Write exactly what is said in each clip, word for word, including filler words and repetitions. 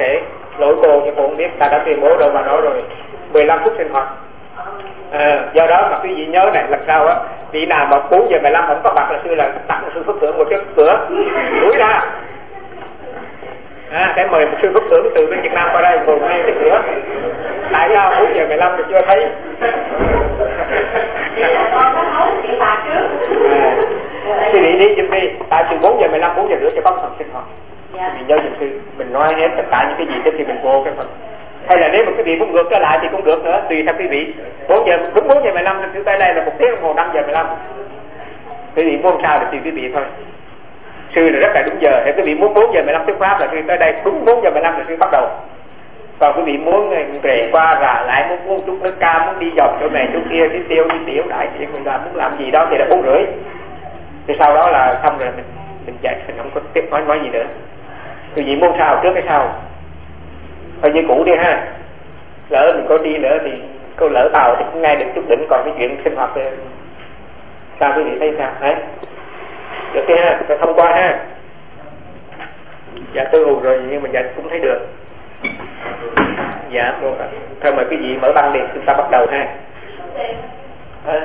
thể lỗi cô cho cô không biết, ta đã tuyên bố đâu mà nói rồi, mười lăm phút sinh hoạt. À, do đó mà quý vị nhớ này, lần sau á vị nào mà bốn giờ mười lăm không có mặt là sư là tặng sư phước thưởng một cái cửa đuổi ra. À, để mời một sư phước thưởng từ bên Việt Nam qua đây ngồi ngay cái cửa. Tại sao bốn giờ mười lăm thì chưa thấy? Quý vị đi giùm đi, tại từ bốn giờ mười lăm bốn giờ rưỡi cho có phần sinh hoạt. Mình nhớ giùm sư, mình nói hết tất cả những cái gì trước khi mình vô cái phần. Hay là nếu mà quý vị muốn ngược trở lại thì cũng được nữa, tùy theo quý vị. bốn giờ đúng bốn giờ mười lăm thì tới đây là một tiếng đồng hồ năm giờ mười lăm. Quý vị muốn sao thì tùy quý vị thôi. Sư là rất là đúng giờ, thì quý vị muốn bốn giờ mười lăm thuyết pháp là sư tới đây đúng bốn giờ mười lăm là sư bắt đầu. Còn quý vị muốn về qua rà lại, muốn uống chút nước cam, muốn đi dọc chỗ này chỗ kia, đi tiêu đi tiểu đại chuyện mình làm, muốn làm gì đó thì là bốn rưỡi. Thì sau đó là xong rồi mình mình chạy, mình không có tiếp nói nói gì nữa. Quý vị muốn sao trước hay sau? Thôi như cũ đi ha. Lỡ mình có đi nữa thì câu lỡ tàu thì cũng nghe được chút đỉnh, còn cái chuyện sinh hoạt thì sao quý vị thấy sao? Đấy. Được chưa ha? Rồi thông qua ha. Dạ tôi hù rồi nhưng mà dạ cũng thấy được. Dạ thôi mời quý vị mở băng đi, chúng ta bắt đầu ha. À.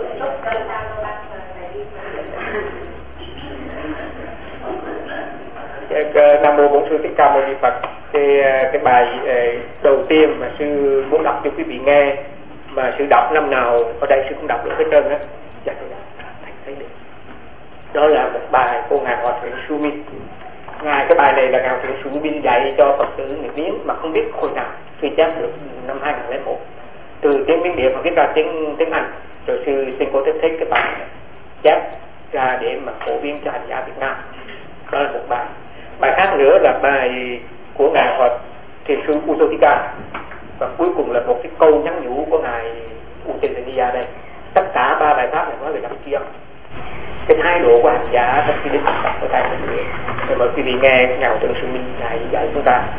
Nam mô Bổn Sư Thích Ca Mâu Ni Phật. Cái, cái bài đầu tiên mà sư muốn đọc cho quý vị nghe, mà sư đọc năm nào ở đây sư cũng đọc được hết trơn á. Dạ tôi đọc thấy được. Đó là một bài của ngài Hòa Thượng Su Minh. Ngài cái bài này là ngài Hòa Thượng Su Minh dạy cho Phật tử người Miến mà không biết hồi nào, sư chép được năm hai nghìn lẻ một từ tiếng Miến Điện mà viết ra tiếng tiếng Anh, rồi sư xin cô thích thích cái bài này, chép ra để mà phổ biến cho hành giả Việt Nam. Đó là một bài. Bài khác nữa là bài của ngài Phật Thiền sư Uttottika, và cuối cùng là một cái câu nhắn nhủ của ngài Uttottika đây. Tất cả ba bài pháp này nói về đắc tri ân, cái thái độ của hành giả trong khi đến học tập của thầy mình. Rồi mời quý vị nghe ngài Thượng Sư Minh ngài dạy chúng ta.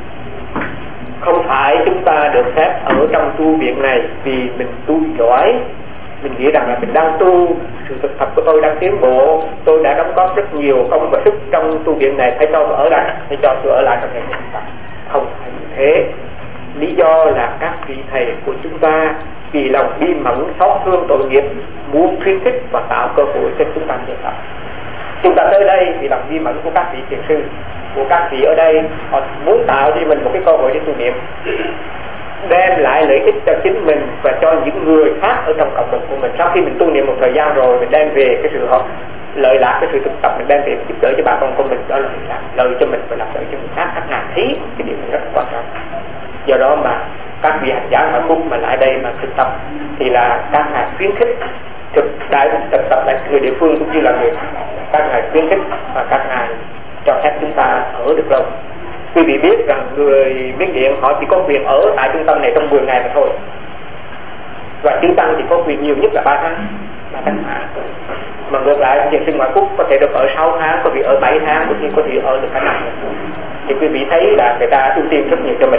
Không phải chúng ta được phép ở trong tu viện này vì mình tu giỏi, mình nghĩ rằng là mình đang tu, sự thực tập của tôi đang tiến bộ, tôi đã đóng góp rất nhiều công và sức trong tu viện này, phải cho tôi ở lại, phải cho tôi ở lại trong ngày thực tập. Không phải như thế. Lý do là các vị thầy của chúng ta vì lòng bi mẫn xót thương tội nghiệp muốn khuyến khích và tạo cơ hội cho chúng ta thực tập. Chúng ta tới đây vì lòng bi mẫn của các vị thiền sư, của các vị ở đây, họ muốn tạo cho mình một cái cơ hội để tu niệm, đem lại lợi ích cho chính mình và cho những người khác ở trong cộng đồng của mình. Sau khi mình tu niệm một thời gian rồi, mình đem về cái sự học lợi lạc, cái sự thực tập mình đem về giúp đỡ cho bà con của mình, đó là làm lợi cho mình và làm lợi cho người khác. Các ngài thấy cái điều này rất quan trọng. Do đó mà các vị hành giả ngoại quốc mà lại đây mà thực tập thì là các ngài khuyến khích thực đại thực tập là người địa phương cũng như là người các ngài khuyến khích và các ngài cho phép chúng ta ở được lâu. Quý vị biết rằng người Miến Điện họ chỉ có quyền ở tại trung tâm này trong mười ngày mà thôi, và chư tăng thì có quyền nhiều nhất là ba tháng, ba tháng hạ. Mà ngược lại thiền sư ngoại quốc có thể được ở sáu tháng, có vị ở bảy tháng, có khi có thể ở được cả năm. Thì quý vị thấy là người ta ưu tiên rất nhiều cho mình.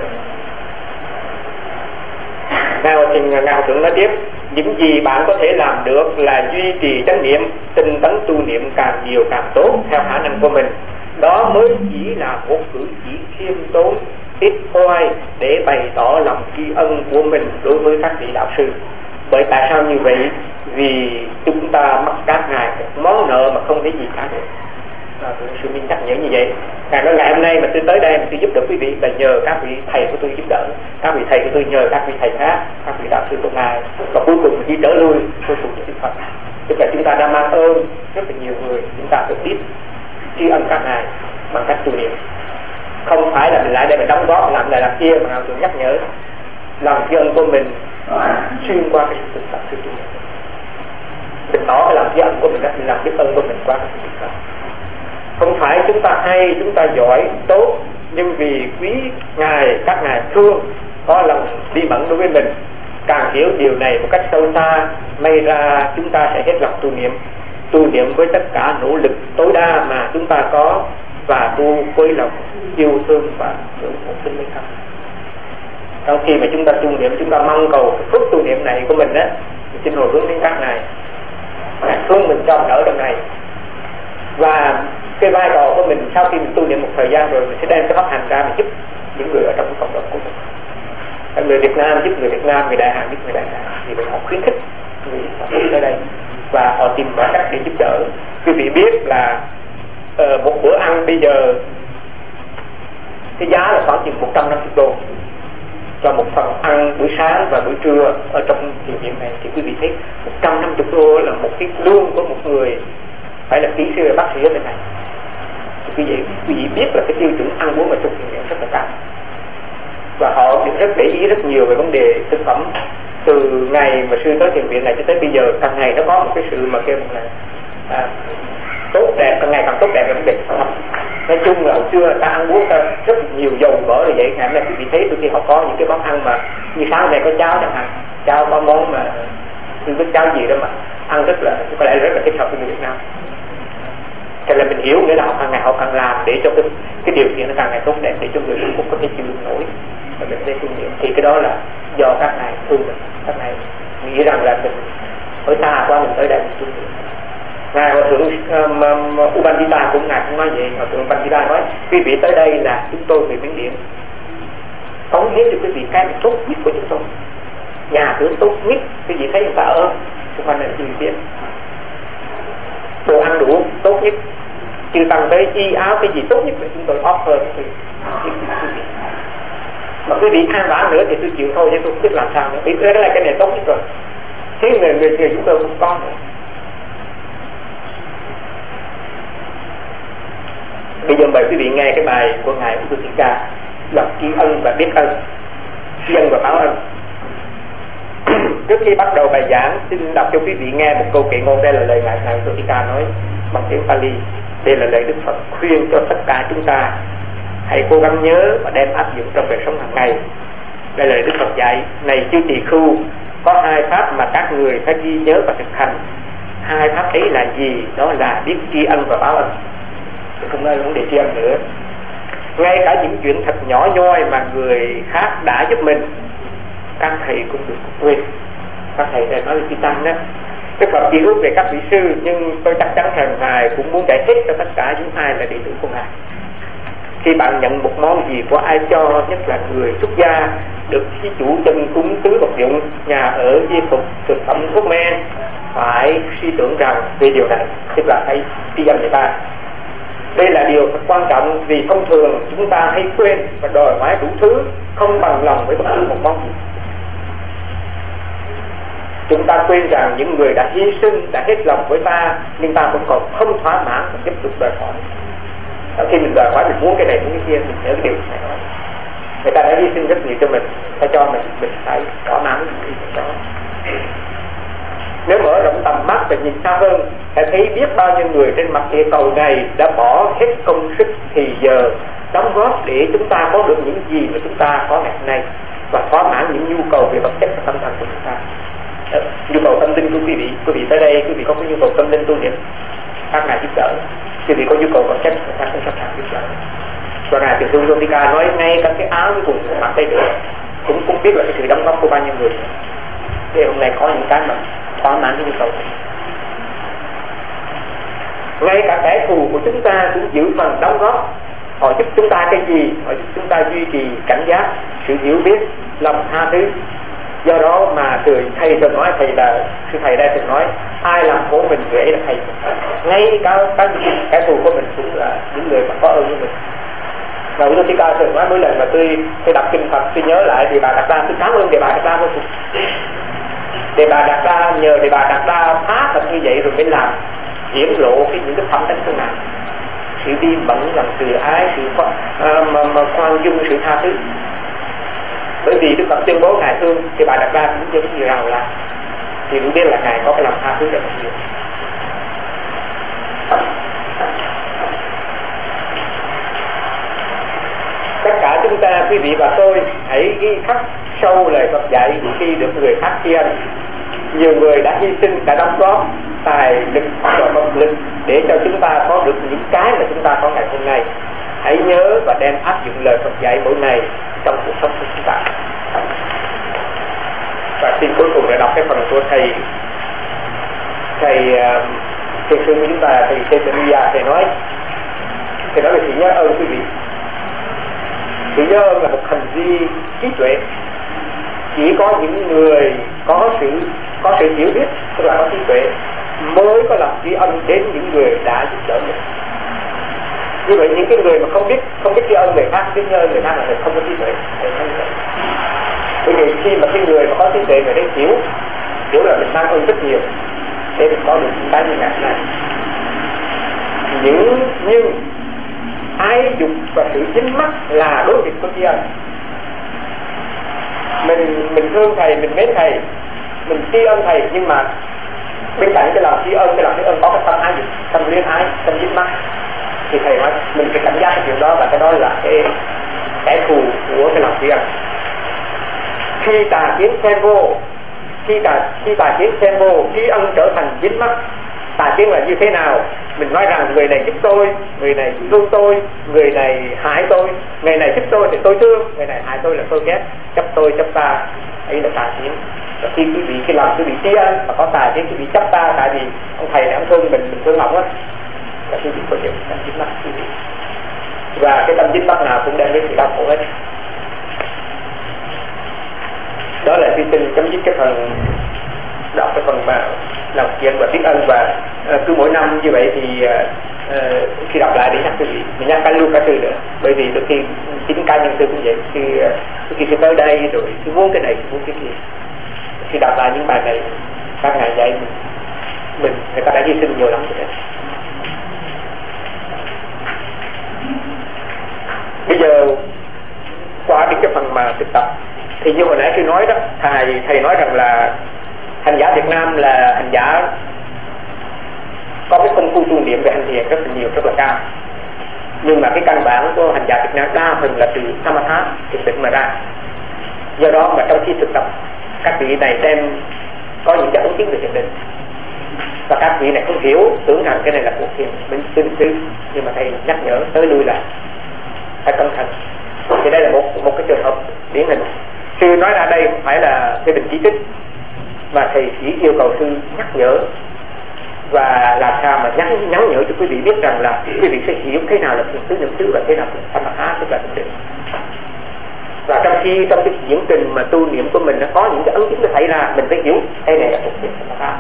Nào thì ngài Hòa Thượng nói tiếp, những gì bạn có thể làm được là duy trì chánh niệm, tinh tấn tu niệm càng nhiều càng tốt theo khả năng của mình. Đó mới chỉ là một cử chỉ khiêm tốn, ít oai để bày tỏ lòng tri ân của mình đối với các vị đạo sư. Bởi tại sao như vậy? Vì chúng ta mắc các ngài một món nợ mà không thấy gì cả được. À, sư Minh nhắc nhở như vậy. Ngài nói ngày hôm nay mà tôi tới đây mà tôi giúp đỡ quý vị là nhờ các vị thầy của tôi giúp đỡ, các vị thầy của tôi nhờ các vị thầy khác, các vị đạo sư của ngài, và cuối cùng đi trở lui cuối cùng cho Đức Phật. Tức là chúng ta đã mang ơn rất là nhiều người, chúng ta phải biết tri ân các ngài bằng cách tu niệm. Không phải là mình lại đây mình đóng góp làm này làm kia, mà Ngài thường nhắc nhở lòng tri ân của mình xuyên qua cái sự thực tập sự tu niệm. Mình tỏ cái lòng tri ân của mình, mình làm biết ơn của mình qua cái sự thực tập. Không phải chúng ta hay, chúng ta giỏi, tốt, nhưng vì quý ngài, các ngài thương, có lòng bi mẫn đối với mình, càng hiểu điều này một cách sâu xa, may ra chúng ta sẽ hết lòng tu niệm, tu niệm với tất cả nỗ lực tối đa mà chúng ta có, và tu với lòng yêu thương và hưởng thụ sinh linh thân. Trong khi mà chúng ta tu niệm, chúng ta mong cầu phước tu niệm này của mình á, thì xin hồi hướng đến các ngài, ngài thương mình cho mình ở trong này. Và cái vai trò của mình sau khi mình tu niệm một thời gian rồi, mình sẽ đem cái pháp hành ra mình giúp người Việt Nam giúp người Việt Nam, người Đại Hàn giúp người Đại Hàn, thì họ khuyến khích người Phật tử ở đây và họ tìm mọi cách để giúp đỡ. Quý vị biết là uh, một bữa ăn bây giờ cái giá là khoảng chừng một trăm năm mươi đô cho một phần ăn buổi sáng và buổi trưa ở trong thiền viện này, thì quý vị thấy một trăm năm mươi đô là một cái lương của một người phải là kỹ sư bác sĩ ở bên này. Thì quý vị, quý vị biết là cái tiêu chuẩn ăn uống ở trong thiền viện rất là cao, và họ rất để ý rất nhiều về vấn đề thực phẩm. Từ ngày mà sư tới thiền viện này cho tới bây giờ, càng ngày nó có một cái sự mà kêu là à, tốt đẹp, càng ngày càng tốt đẹp về vấn đề thực phẩm. Nói chung là hồi xưa ta ăn uống ta rất nhiều dầu mỡ rồi vậy, ngày hôm nay quý vị thấy đôi khi họ có những cái món ăn mà như sáng nay có cháo chẳng hạn, cháo có món mà không biết cháo gì đó mà ăn rất là, có lẽ rất là thích hợp với người Việt Nam. Cho nên mình hiểu nghĩa là họ càng ngày họ càng làm để cho cái, cái điều kiện nó càng ngày tốt đẹp, để cho người Trung Quốc có thể chịu nổi và mình thấy kinh nghiệm. Thì cái đó là do các ngài thương mình, các ngài nghĩ rằng là mình ở xa quá, mình tới đây mình thương mình. Ngài Hòa thượng um, um, Ubandita cũng ngài cũng nói vậy. Hòa thượng Ubandita nói quý vị tới đây là chúng tôi về Miến Điện cống hiến cho quý vị cái tốt nhất của chúng tôi, nhà cửa tốt nhất quý vị thấy người ta ở xung quanh này quý vị biết, đồ ăn đủ tốt nhất, trừ tăng tới y áo cái gì tốt nhất là chúng tôi offer cho quý vị. Mà quý vị than vãn nữa thì tôi chịu thôi, chứ tôi không biết làm sao nữa. Vì đó là cái này tốt nhất rồi, thế người người kia chúng tôi không có nữa. Bây giờ mời quý vị nghe cái bài của ngài Ubandita, lòng tri ân và biết ơn, tri ân và báo ân. Trước khi bắt đầu bài giảng, xin đọc cho quý vị nghe một câu kệ ngôn. Đây là lời ngài ngài Ubandita nói bằng tiếng Pali. Đây là lời Đức Phật khuyên cho tất cả chúng ta hãy cố gắng nhớ và đem áp dụng trong đời sống hàng ngày. Đây là lời Đức Phật dạy: này chư tỳ khưu, có hai pháp mà các người phải ghi nhớ và thực hành. Hai pháp ấy là gì? Đó là biết tri ân và báo ân. Không nói vấn đề tri ân nữa. Ngay cả những chuyện thật nhỏ nhoi mà người khác đã giúp mình, các thầy cũng được quên. Các thầy này nói là chư tăng đó. Đức Phật chỉ ước về các vị sư, nhưng tôi chắc chắn rằng ngài cũng muốn giải thích cho tất cả những ai là đệ tử của ngài. Khi bạn nhận một món gì của ai cho, nhất là người xuất gia, được thí chủ chân cúng tứ vật dụng, nhà ở, di phục, thực phẩm, thuốc men, phải suy tưởng rằng về điều này, tức là hãy tri ân người ta. Đây là điều thật quan trọng, vì thông thường chúng ta hay quên và đòi hỏi đủ thứ, không bằng lòng với bất cứ một món gì. Chúng ta quên rằng những người đã hy sinh, đã hết lòng với ta, nhưng ta vẫn còn không thỏa mãn và tiếp tục đòi hỏi. Khi mình đòi hỏi mình muốn cái này muốn cái kia, mình nhớ cái điều này nói. Người ta đã hy sinh rất nhiều cho mình, ta cho mình, mình phải thỏa mãn những cái đó. Nếu mở rộng tầm mắt và nhìn xa hơn, hãy thấy biết bao nhiêu người trên mặt địa cầu này đã bỏ hết công sức thì giờ đóng góp để chúng ta có được những gì mà chúng ta có ngày hôm nay, và thỏa mãn những nhu cầu về vật chất và tâm thần của chúng ta. Đó, nhu cầu tâm linh của quý vị, quý vị tới đây quý vị có cái nhu cầu tâm linh tu niệm, các ngài giúp đỡ. Quý vị có nhu cầu vật chất, các ngài sẵn sàng giúp đỡ. Và ngài Từ Thương Ubandita nói ngay cả cái áo của cùng mặt đây nữa cũng cũng biết là cái sự đóng góp của bao nhiêu người. Thì hôm nay có những cái mà thỏa mãn cái nhu cầu. Ngay cả kẻ thù của chúng ta cũng giữ phần đóng góp. Họ giúp chúng ta cái gì? Họ giúp chúng ta duy trì cảnh giác, sự hiểu biết, lòng tha thứ. Do đó mà từ thầy từng nói, thầy là sư thầy đây từng nói, ai làm khổ mình dễ là thầy. Ngay cả các kẻ thù của mình cũng là những người mà có ơn với mình. Và Đức Thích Ca từng nói mỗi lần mà tôi tôi đọc kinh Phật, tôi nhớ lại Đề Bà Đạt Đa, tôi cảm ơn Đề Bà Đạt Đa vô cùng. Đề Bà Đạt Đa nhờ Đề Bà Đạt Đa phá thật như vậy rồi mới làm hiển lộ cái những cái phẩm tánh của ngài, sự bi mẫn, lòng từ ái, sự khoan, à, mà, mà khoan dung, sự tha thứ. Bởi vì Đức Phật tuyên bố ngài thương thì Bà Đạt Đa cũng giống như rằng là thì cũng biết là ngài có cái lòng tha thứ rất là nhiều. Tất cả chúng ta, quý vị và tôi, hãy ghi khắc sâu lời Phật dạy khi được người khác tri ân. Nhiều người đã hy sinh, đã đóng góp tài lực và vật lực để cho chúng ta có được những cái mà chúng ta có ngày hôm nay. Hãy nhớ và đem áp dụng lời Phật dạy mỗi ngày trong cuộc sống của chúng ta. Và xin cuối cùng là đọc cái phần của thầy thầy thiền sư của chúng ta, thầy Chaitanya, thầy nói thầy nói về sự nhớ ơn quý vị. Sự nhớ ơn là một hành vi trí tuệ. chỉ có những người có sự có sự hiểu biết, tức là có trí tuệ, mới có lòng tri ân đến những người đã giúp đỡ mình. Như vậy những cái người mà không biết không biết tri ân người khác, biết nhớ người khác là người không có trí tuệ. Bởi vì khi mà cái người mà có trí tuệ, người đấy hiểu hiểu là mình mang ơn rất nhiều để mình có được những cái như ngày này. Những nhưng ái dục và sự dính mắc là đối nghịch của tri ân. Mình mình thương thầy, mình mến thầy, mình tri ân thầy, nhưng mà bên cạnh cái lòng tri ân, cái lòng tri ân có cái tâm ái dục, tâm luyến ái, tâm dính mắc, thì thầy nói mình phải cảnh giác cái chuyện đó, và cái đó là cái kẻ thù của cái lòng tri ân. Khi tà kiến xen vô, khi tà khi tà kiến xen vô, tri ân trở thành dính mắc. Tà kiến là như thế nào? Mình nói rằng người này giúp tôi, người này thương tôi, người này hại tôi, người này giúp tôi thì tôi thương, người này hại tôi là tôi ghét, chấp tôi chấp ta, ấy là tà kiến. Và khi quý vị cái lòng quý vị tri ân mà có tà kiến, quý vị chấp ta, tại vì ông thầy này ông thương mình, mình thương ông á, là quý vị có chuyện tâm dính mắc quý vị. Và cái tâm dính mắc nào cũng đem đến sự đau khổ hết. Đó là tôi xin chấm dứt cái phần đọc cái phần mà làm chuyện và biết ân. Và uh, cứ mỗi năm như vậy thì uh, uh, khi đọc lại để nhắc quý vị, mình nhắc cả luôn cả sư nữa, bởi vì đôi khi chính cá nhân sư cũng vậy. Khi uh, khi sư tới đây rồi sư muốn cái này, sư muốn cái kia, khi đọc lại những bài này các ngày dạy mình, mình người ta đã hy sinh nhiều lắm rồi. Bây giờ qua đến cái phần mà thực tập thì như hồi nãy sư nói đó, thầy thầy nói rằng là hành giả Việt Nam là hành giả có cái công phu tu niệm về hành thiền rất là nhiều, rất là cao. Nhưng mà cái căn bản của hành giả Việt Nam đa phần là từ Samatha, thiền định mà ra. Do đó mà trong khi thực tập, các vị này đem có những cái ấn chứng về thiền định, và các vị này không hiểu, tưởng rằng cái này là cuộc thiền bình tinh tứ, nhưng mà thầy nhắc nhở tới lui là phải cẩn thận. Thì đây là một một cái trường hợp điển hình. Sư nói ra đây không phải là phê bình chỉ trích, mà thầy chỉ yêu cầu sư nhắc nhở, và làm sao mà nhắn nhắn nhở cho quý vị biết rằng là quý vị sẽ hiểu thế nào là thiền tứ niệm xứ và thế nào là Samatha, tức là thiền định. Và trong khi trong cái diễn trình mà tu niệm của mình nó có những cái ấn chứng nó xảy ra, mình phải hiểu đây này là thuộc thiền Samatha.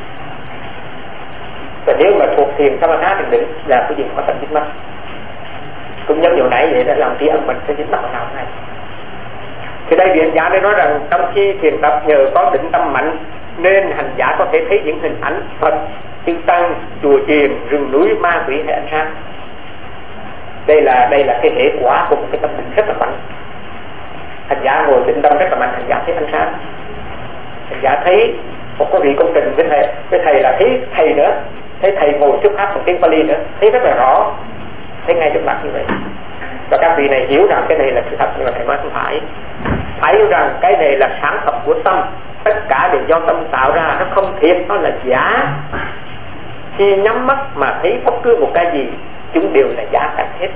Và nếu mà thuộc thiền Samatha thiền định là cái gì có tâm dính mắc. Cũng nhân điều nãy vậy đã làm tri ân mình sẽ dính mắc vào nào này. Thì đây vị hành giả đây nói rằng trong khi thiền tập nhờ có định tâm mạnh nên hành giả có thể thấy những hình ảnh Phật, chư tăng, chùa chiền, rừng núi, ma quỷ hay ánh sáng. Đây là đây là cái hệ quả của một cái tâm định rất là mạnh. Hành giả ngồi định tâm rất là mạnh, hành giả thấy ánh sáng. Hành giả thấy một cái vị công trình với thầy, với thầy là thấy thầy nữa, thấy thầy ngồi trước pháp một tiếng Pali nữa, thấy rất là rõ, thấy ngay trước mặt như vậy. Và các vị này hiểu rằng cái này là sự thật, nhưng mà thầy nói không phải. Phải hiểu rằng cái này là sản phẩm của tâm, tất cả đều do tâm tạo ra, nó không thiệt, nó là giả. Khi nhắm mắt mà thấy bất cứ một cái gì, chúng đều là giả cảnh hết.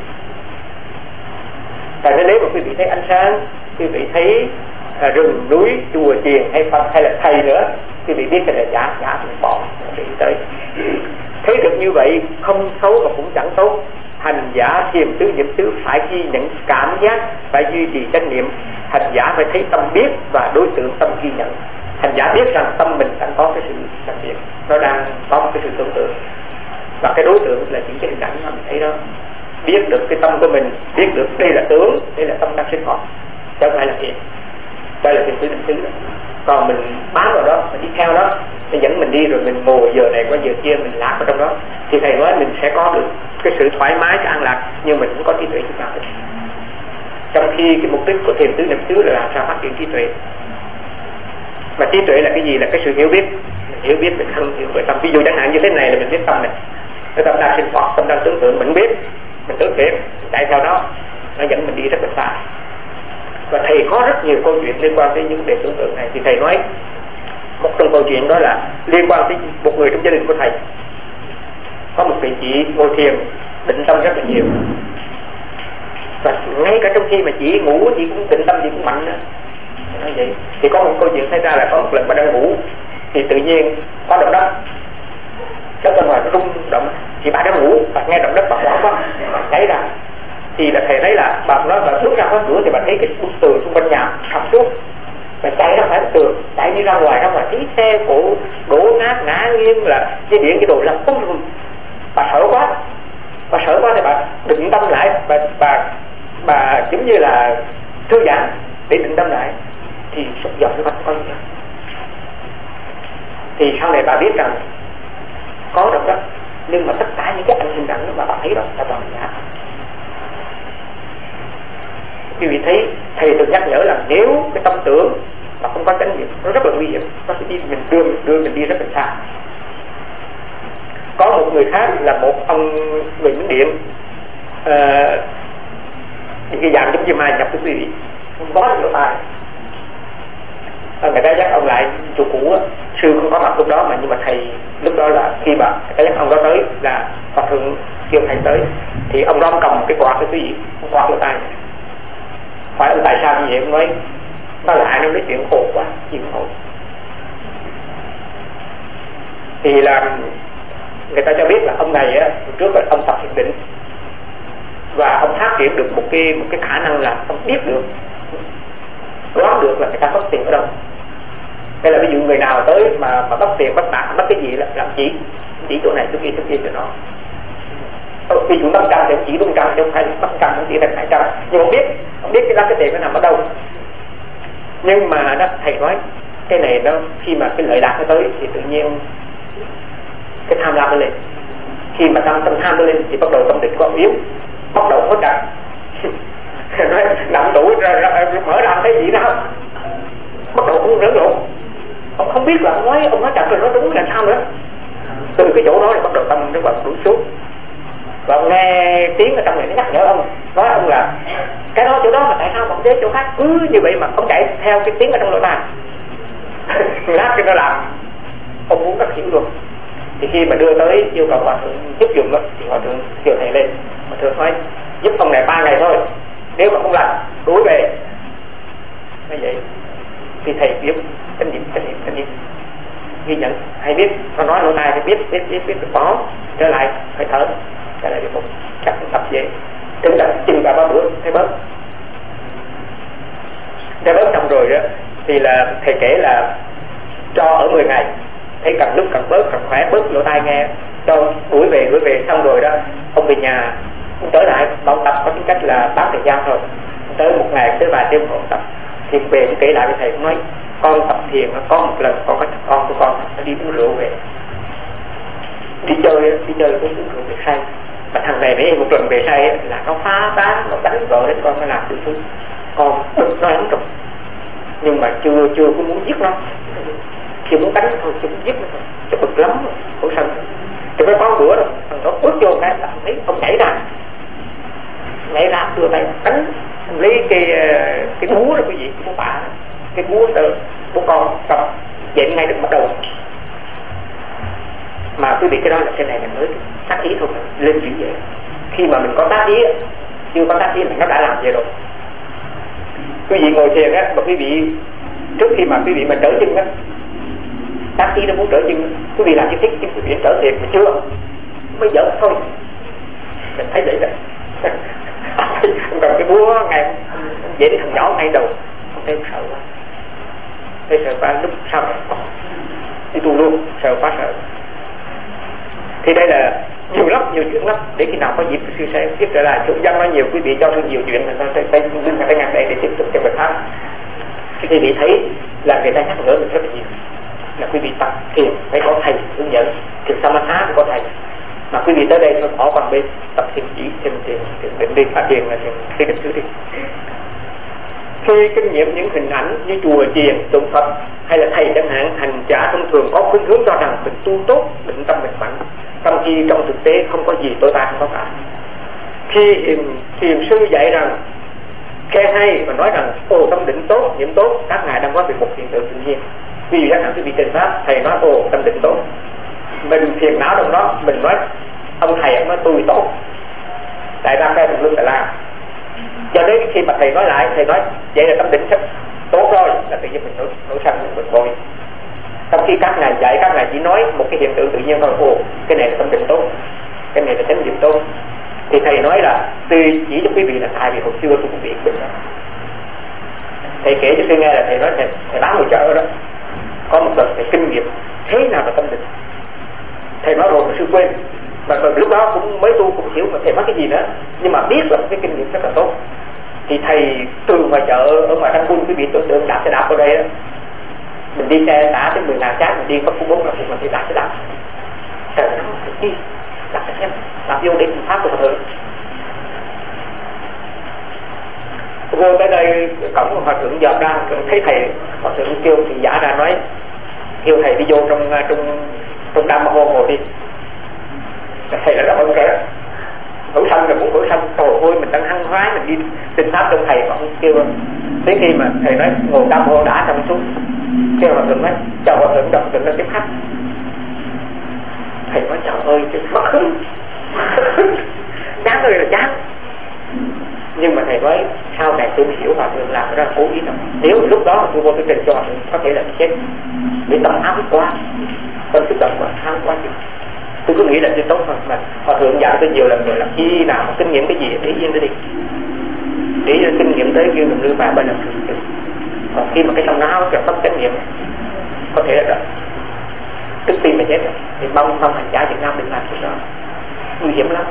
Tại nên nếu mà quý vị thấy ánh sáng, quý vị thấy à, rừng, núi, chùa, chiền hay Phật hay là thầy nữa, quý vị biết cái là giả, giả thì bỏ, đi tới. Thấy được như vậy, không xấu và cũng chẳng tốt. Hành giả thiền tứ niệm xứ phải ghi nhận cảm giác, phải duy trì chánh niệm. Hành giả phải thấy tâm biết và đối tượng tâm ghi nhận. Hành giả biết rằng tâm mình đang có cái sự đặc biệt, nó đang có một cái sự tưởng tượng, và cái đối tượng là những cái hình ảnh mà mình thấy đó. Biết được cái tâm của mình, biết được đây là tướng, đây là tâm đang sinh hoạt, chứ không phải là thiền. Đây là thiền tứ niệm xứ đó. Còn mình bám vào đó, mình đi theo đó, nó dẫn mình đi rồi mình ngồi giờ này qua giờ kia, mình lạc vào trong đó, thì thầy nói mình sẽ có được cái sự thoải mái, cái an lạc, nhưng mình cũng có trí tuệ chút nào. Trong khi cái mục đích của thiền tứ niệm xứ là làm sao phát triển trí tuệ. Mà trí tuệ là cái gì? Là cái sự hiểu biết. Mình hiểu biết về thân, hiểu về tâm. Ví dụ chẳng hạn như thế này là mình biết tâm này, cái tâm đang sinh hoạt, tâm đang tưởng tượng, mình biết, mình tưởng tượng, mình chạy theo đó, nó dẫn mình đi rất là xa. Và thầy có rất nhiều câu chuyện liên quan tới những đề tưởng tượng này. Thì thầy nói một trong câu chuyện đó là liên quan tới một người trong gia đình của thầy. Có một vị chị ngồi thiền định tâm rất là nhiều, và ngay cả trong khi mà chị ngủ chị cũng định tâm, chị cũng mạnh nữa. Nói vậy thì có một câu chuyện xảy ra là có một lần bà đang ngủ thì tự nhiên có động đất, cái bên ngoài nó rung động, thì bà đang ngủ và nghe động đất bà hoảng quá, bà cháy ra. Thì là thầy thấy là bà nói bà bước ra khỏi cửa thì bà thấy cái bức tường xung quanh nhà sập xuống, mà chạy ra phải tường, chạy đi ra ngoài ra ngoài thấy xe cộ đổ nát ngã nghiêng là dây điện cái đồ là không, bà sợ quá, bà sợ quá thì bà định tâm lại, bà bà bà giống như là thư giãn để định tâm lại thì sụp dòng cái mặt coi như thì sau này bà biết rằng có được đó, nhưng mà tất cả những cái ảnh hình ảnh mà bà thấy đó là toàn giả. Quý vị thấy thầy từng nhắc nhở là nếu cái tâm tưởng mà không có chánh niệm nó rất là nguy hiểm, nó sẽ đi mình đưa đưa mình đi rất là xa. Có một người khác là một ông người Miến Điện, uh, những cái dạng giống như mai nhập với quý vị bó được tài. Người ta dắt ông lại chỗ cũ á, sư không có mặt lúc đó mà nhưng mà thầy lúc đó là khi mà cái dắt ông đó tới là Phật thượng kêu thầy tới thì ông đó cầm cái quạt với quý vị, ông quạt lỗ tai. Hỏi ông tại sao như vậy, ông nói nó lại nó nói chuyện khổ quá, chuyện khổ. Thì là người ta cho biết là ông này á, trước là ông tập thiền định và ông phát triển được một cái một cái khả năng là ông biết được, đoán được là người ta mất tiền ở đâu. Đây là ví dụ người nào tới mà mà mất tiền, mất bạc, mất cái gì là làm chỉ chỉ chỗ này chỗ kia chỗ kia cho nó. Ví dụ năm trăm thì ông chỉ đúng trăm, chứ không phải năm trăm ông chỉ là hai trăm, nhưng ông biết ông biết cái đó cái tiền nó nằm ở đâu. Nhưng mà đó thầy nói cái này nó khi mà cái lợi lạc nó tới thì tự nhiên cái tham lam nó lên. Khi mà tâm tâm tham nó lên thì bắt đầu tâm định của ông yếu, bắt đầu hối trật. Nói nằm tủ ra, ra, mở ra thấy gì đó bắt đầu cũng rớn lộn, ông không biết là ông nói ông nói chặt rồi nó đúng là sao nữa. Từ cái chỗ đó thì bắt đầu tâm nó bật đuổi xuống và ông nghe tiếng ở trong này nó nhắc nhở ông, nói ông là cái đó chỗ đó mà tại sao mà thế chỗ khác cứ như vậy mà không chạy theo cái tiếng ở trong lỗ tai. Lát cái nó làm ông muốn rất hiểu luôn. Thì khi mà đưa tới yêu cầu hòa thượng giúp dùng đó thì hòa thượng kêu thầy lên, hòa thượng nói giúp ông này ba ngày thôi, nếu mà không làm đuổi về. Như vậy thì thầy biết kinh nghiệm kinh nghiệm kinh nghiệm ghi nhận hay biết, nó nói lỗ tai thì biết biết biết biết được có trở lại phải thở trở lại được một chắc tập vềถึงlà chừng cả ba bữa thấy bớt thấy bớt xong rồi đó thì là thầy kể là cho ở mười ngày thấy càng lúc càng bớt càng khỏe, bớt lỗ tai nghe, cho đuổi về đuổi về xong rồi đó ông về nhà ông trở lại bảo tập có tính cách là bán thời gian thôi, tới một ngày tới vài đêm còn tập thì về thì kể lại với thầy, cũng nói con tập thiền có một lần con có con của con nó đi uống rượu về, đi chơi đi chơi uống rượu về say, mà thằng này mấy một lần về say là nó phá phá nó đánh vợ đến con nó làm được thứ con bực nó lắm rồi, nhưng mà chưa chưa có muốn giết nó, khi muốn đánh thôi chưa muốn giết nó thôi, chứ bực lắm rồi, khổ sân. Thì mới có bữa rồi thằng đó bước vô cái là thấy ông nhảy ra nhảy ra đưa tay đánh lấy cái cái búa đó quý vị, cái búa bả, cái búa từ búa con cầm dậy ngay được bắt đầu. Mà quý vị cái đó là cái này là mới tác ý thôi, lên chuyện vậy. Khi mà mình có tác ý, chưa có tác ý là nó đã làm vậy rồi. Quý vị ngồi thiền á, mà quý vị trước khi mà quý vị mà trở chân á, tác ý nó muốn trở chân, quý vị làm cái thích chứ quý vị trở thiền mà chưa, mới giỡn thôi. Mình thấy vậy đó. Ông cầm cái búa ngay dễ thằng nhỏ ngay đầu, không thấy sợ quá, thấy sợ quá lúc sau đi tu luôn, sợ quá sợ. Thì đây là nhiều lắm, nhiều chuyện lắm, để khi nào có dịp sư sẽ tiếp trở lại. Chúng dân nói nhiều, quý vị cho tôi nhiều chuyện, mình sẽ tay lưng tay ngàn đây để tiếp tục cho bài pháp. Thì quý vị thấy là người ta nhắc nhở mình rất là nhiều, là quý vị tập thiền phải có thầy hướng dẫn, thiền samatha phải có thầy. Mà quý vị tới đây nó bỏ còn bên tập thiền chỉ thiền thiền định đi phát thiền là thiền thiền định thứ đi. Khi kinh nghiệm những hình ảnh như chùa chiền tụng Phật hay là thầy chẳng hạn, hành giả thông thường có khuynh hướng cho rằng mình tu tốt, định tâm mình mạnh, trong khi trong thực tế không có gì tối ta không có cả. Khi thiền, thiền sư dạy rằng khen hay và nói rằng ồ tâm định tốt, niệm tốt, các ngài đang có về một hiện tượng tự nhiên. Ví dụ như là quý vị trình pháp, thầy nói ồ tâm định tốt, mình phiền não trong đó, mình nói ông thầy ông nói tôi tốt, tại ra cái mình luôn tại làm. Cho đến khi mà thầy nói lại, thầy nói vậy là tâm định rất tốt rồi, là tự nhiên mình nổi, nổi sân mình thôi. Trong khi các ngài dạy, các ngài chỉ nói một cái hiện tượng tự nhiên thôi, ồ cái này là tâm định tốt, cái này là chánh niệm tốt. Thì thầy nói là tôi chỉ cho quý vị là tại vì hồi xưa tôi cũng bị bệnh đó. Thầy kể cho tôi nghe là thầy nói thầy, thầy bán người chợ đó, có một lần thầy kinh nghiệm thế nào là tâm định. Thầy nói rồi mà sư quên, mà lúc đó cũng mới tu cũng hiểu mà thầy nói cái gì nữa, nhưng mà biết là một cái kinh nghiệm rất là tốt. Thì thầy từ ngoài chợ ở ngoài Đăng Quân, quý vị tưởng tượng đạp xe đạp ở đây đó, mình đi xe đã tới mười ngàn chát, mình đi có phút bốn là mình đi đạp xe đạp. Trời ơi, đi đạp xe xem, đạp vô để mình phát của thử. Vô tới đây cổng hòa thượng dọn ra, thấy thầy, hòa thượng kêu thì giả ra nói, kêu thầy đi vô trong trong trong đam ma hô ngồi đi. Thầy là rất ơn kể, hữu sanh rồi cũng hữu sanh, trời ơi mình đang hăng hoái mình đi xin pháp trong thầy, còn kêu đến khi mà thầy nói ngồi đam hô đã xong xuống, kêu hòa thượng nói chào hòa thượng, hòa thượng nó tiếp khách. Thầy nói trời ơi cái mất hứng chán ơi là chán. Nhưng mà thầy nói sau này tôi hiểu hòa thượng làm ra cố ý đâu, nếu lúc đó mà tôi vô tôi trình cho hòa thượng có thể là chết, vì tâm áp quá, tâm xúc động quá áp quá chứ. Tôi cứ nghĩ là tôi tốt hơn, mà hòa thượng dạy tôi nhiều lần rồi là khi nào mà kinh nghiệm cái gì để yên tới đi, để kinh nghiệm tới kêu mình lưu vào bên là thường. Còn khi mà cái tâm não cho mất kinh nghiệm có thể là rồi trước khi mà chết rồi thì mong mong hành giả Việt Nam đừng làm chuyện đó, nguy hiểm lắm.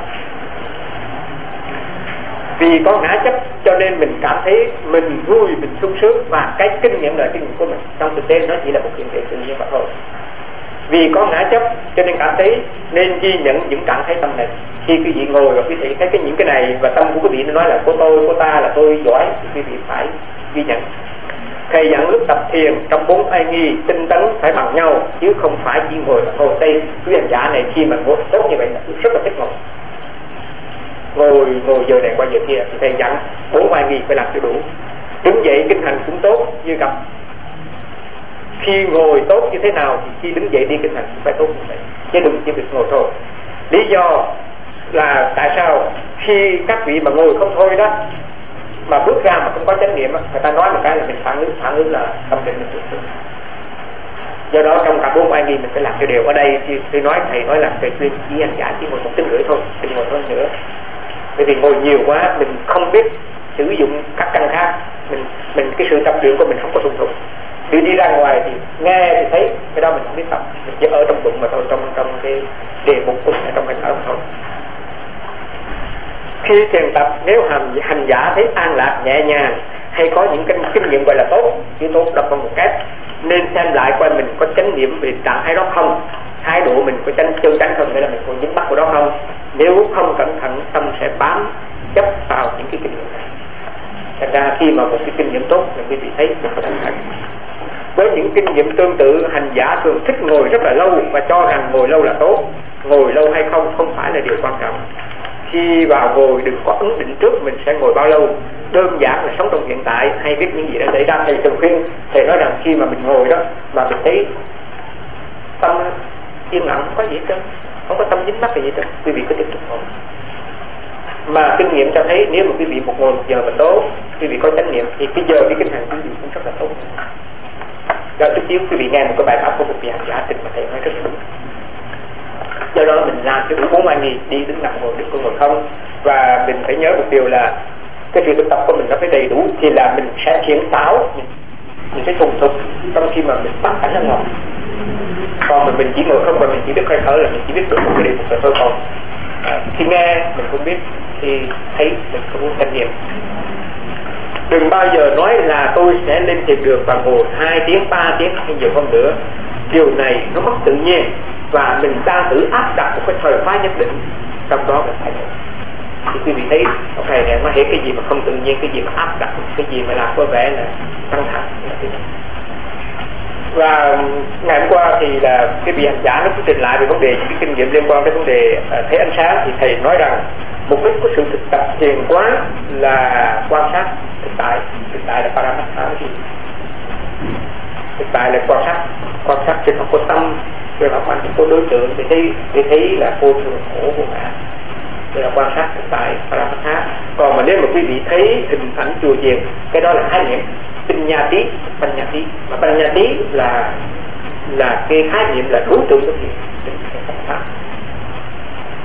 Vì có ngã chấp cho nên mình cảm thấy mình vui, mình sung sướng, và cái kinh nghiệm là kinh nghiệm của mình trong thực tế nó chỉ là một hiện tượng tự nhiên mà thôi. Vì có ngã chấp cho nên cảm thấy nên ghi nhận những trạng thái tâm này. Khi quý vị ngồi và quý vị thấy cái những cái này và tâm của quý vị nó nói là của tôi, của ta, là tôi giỏi, thì quý vị phải ghi nhận. Thầy dặn lúc tập thiền trong bốn ai nghi tinh tấn phải bằng nhau, chứ không phải chỉ ngồi mà ngồi đây. Quý hành giả này khi mà ngồi tốt như vậy là rất là thích ngồi, ngồi ngồi giờ này qua giờ kia, thì thầy dặn bốn ai nghi phải làm cho đủ. Đứng dậy kinh hành cũng tốt như gặp. Khi ngồi tốt như thế nào thì khi đứng dậy đi kinh hành cũng phải tốt như vậy, chứ đừng chỉ việc ngồi thôi. Lý do là tại sao khi các vị mà ngồi không thôi đó, mà bước ra mà không có chánh niệm, người ta nói một cái là mình phản ứng, phản ứng là tâm định mình tụt. Do đó trong cả bốn ai nghi mình phải làm cho điều. Ở đây thì tôi nói thầy nói là thầy khuyên chỉ hành giả chỉ ngồi một tiếng rưỡi thôi, đừng ngồi hơn nữa. Bởi vì ngồi nhiều quá mình không biết sử dụng các căn khác, mình mình cái sự tập luyện của mình không có thuần thục. Đi đi ra ngoài thì nghe thì thấy, cái đó mình không biết tập, mình chỉ ở trong bụng mà thôi, trong trong cái đề mục của mình, trong cái thở thôi. Khi thiền tập nếu hành, hành giả thấy an lạc nhẹ nhàng hay có những kinh, kinh nghiệm gọi là tốt, chứ tốt đọc bằng một cách, nên xem lại coi mình có chánh niệm về trạng thái đó không, thái độ mình có chánh chân chánh không, hay là mình còn dính mắc của đó không. Nếu không cẩn thận tâm sẽ bám chấp vào những cái kinh nghiệm này. Thành ra khi mà một cái kinh nghiệm tốt thì quý vị thấy mình có thành thật. Với những kinh nghiệm tương tự, hành giả thường thích ngồi rất là lâu và cho rằng ngồi lâu là tốt. Ngồi lâu hay không không phải là điều quan trọng. Khi vào ngồi đừng có ấn định trước mình sẽ ngồi bao lâu, đơn giản là sống trong hiện tại hay biết những gì đã xảy ra. Thầy thường khuyên, thầy nói rằng khi mà mình ngồi đó mà mình thấy tâm yên lặng, không có gì hết trơn, không có tâm dính mắc gì hết trơn, quý vị cứ tiếp tục ngồi. Mà kinh nghiệm cho thấy nếu mà quý vị một ngồi một giờ mà tốt, quý vị có chánh niệm thì cái giờ cái kinh hành quý vị cũng rất là tốt. Do chút xíu quý vị nghe một cái bài pháp của một vị hành giả trình mà thầy nói rất là đúng. Do đó mình làm cái bốn ai nghi, đi đứng nằm ngồi đừng có ngồi không. Và mình phải nhớ một điều là cái sự thực tập của mình nó phải đầy đủ thì là mình sẽ thiện xảo, mình, mình sẽ thuần thục trong khi mà mình bắt cảnh ra ngồi. Còn mình, mình chỉ ngồi không mà mình chỉ biết hơi thở là mình chỉ biết được một cái điều một là thôi. Còn à, khi nghe mình không biết thì thấy mình không có kinh nghiệm. Đừng bao giờ nói là tôi sẽ lên thiền đường và ngồi hai tiếng, ba tiếng hay nhiều hơn nữa. Điều này nó mất tự nhiên và mình đang tự áp đặt một cái thời khóa nhất định trong đó mình phải. Thì quý vị thấy ông thầy này nó hiểu cái gì mà không tự nhiên, cái gì mà áp đặt, cái gì mà làm có vẻ là căng thẳng. Và ngày hôm qua thì là cái vị hành giả nó cũng trình lại về vấn đề những cái kinh nghiệm liên quan tới vấn đề uh, thấy ánh sáng, thì thầy nói rằng mục đích của sự thực tập thiền quán là quan sát thực tại. Thực tại là paramattha gì? Thực tại là quan sát, quan sát trên mặt của tâm, trên mặt mạnh của đối tượng thì thấy thì thấy là vô thường khổ vô ngã. Đây là quan sát thực tại paramattha. Còn mà nếu mà quý vị thấy hình ảnh chùa chiền, cái đó là khái niệm tinh nha tí, banh nha tí. Mà banh nha tí là là cái khái niệm là đối tượng của thiền.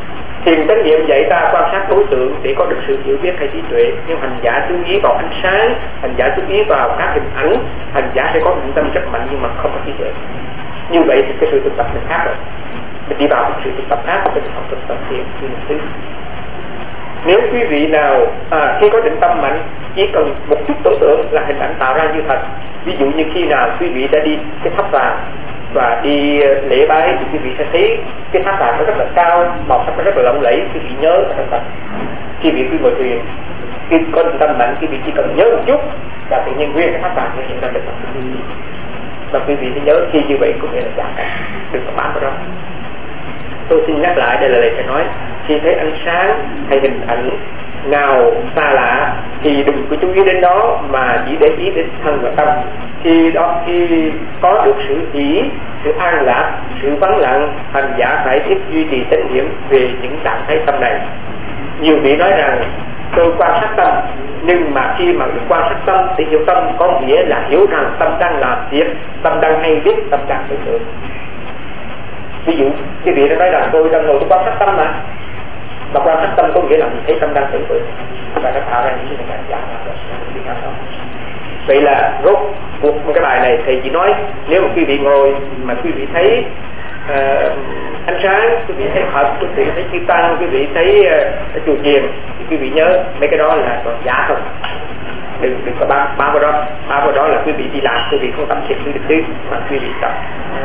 Thiền chánh niệm dạy ta quan sát đối tượng để có được sự hiểu biết hay trí tuệ, nhưng hành giả chú ý vào ánh sáng, hành giả chú ý vào các hình ảnh, hành giả sẽ có định tâm rất mạnh nhưng mà không có trí tuệ. Như vậy thì cái sự thực tập mình khác rồi, mình đi vào sự thực tập khác, mình học thực tập thiền như một thứ. Nếu quý vị nào à, khi có định tâm mạnh, chỉ cần một chút tưởng tượng là hình ảnh tạo ra như thật. Ví dụ như khi nào quý vị đã đi cái tháp vàng và đi lễ bái thì quý vị sẽ thấy cái tháp vàng nó rất là cao, màu sắc nó rất là lộng lẫy, quý vị nhớ là thật. Khi vị quý ngồi thuyền, khi có định tâm mạnh, quý vị chỉ cần nhớ một chút và tự nhiên nguyên cái tháp vàng sẽ hiện ra được. Và quý vị phải nhớ khi như vậy cũng nghĩa là giả cả, đừng có bám vào đó. Tôi xin nhắc lại, đây là lời thầy nói, khi thấy ánh sáng hay hình ảnh nào xa lạ thì đừng có chú ý đến đó mà chỉ để ý đến thân và tâm. Khi đó khi có được sự ý, sự an lạc, sự vắng lặng, hành giả phải tiếp duy trì chánh niệm về những trạng thái tâm này. Nhiều vị nói rằng tôi quan sát tâm, nhưng mà khi mà quan sát tâm thì hiểu tâm có nghĩa là hiểu rằng tâm đang làm việc, tâm đang hay biết, tâm đang tưởng tượng. Ví dụ cái vị đã nói rằng tôi đang ngồi tôi quan sát tâm mà, mà quan sát tâm có nghĩa là mình thấy tâm đang tưởng tượng và nó tạo ra những cái cảm giác đó. Vậy là rốt cuộc một cái bài này thầy chỉ nói nếu mà quý vị ngồi mà quý vị thấy uh, ánh sáng, quý vị thấy Phật, quý vị thấy chư tăng, quý vị thấy uh, chùa chiền thì quý vị nhớ mấy cái đó là còn giả không. Đừng đừng có bám bám vào đó, bám vào đó là quý vị đi làm, quý vị không tập thiền quý vị mà quý vị tập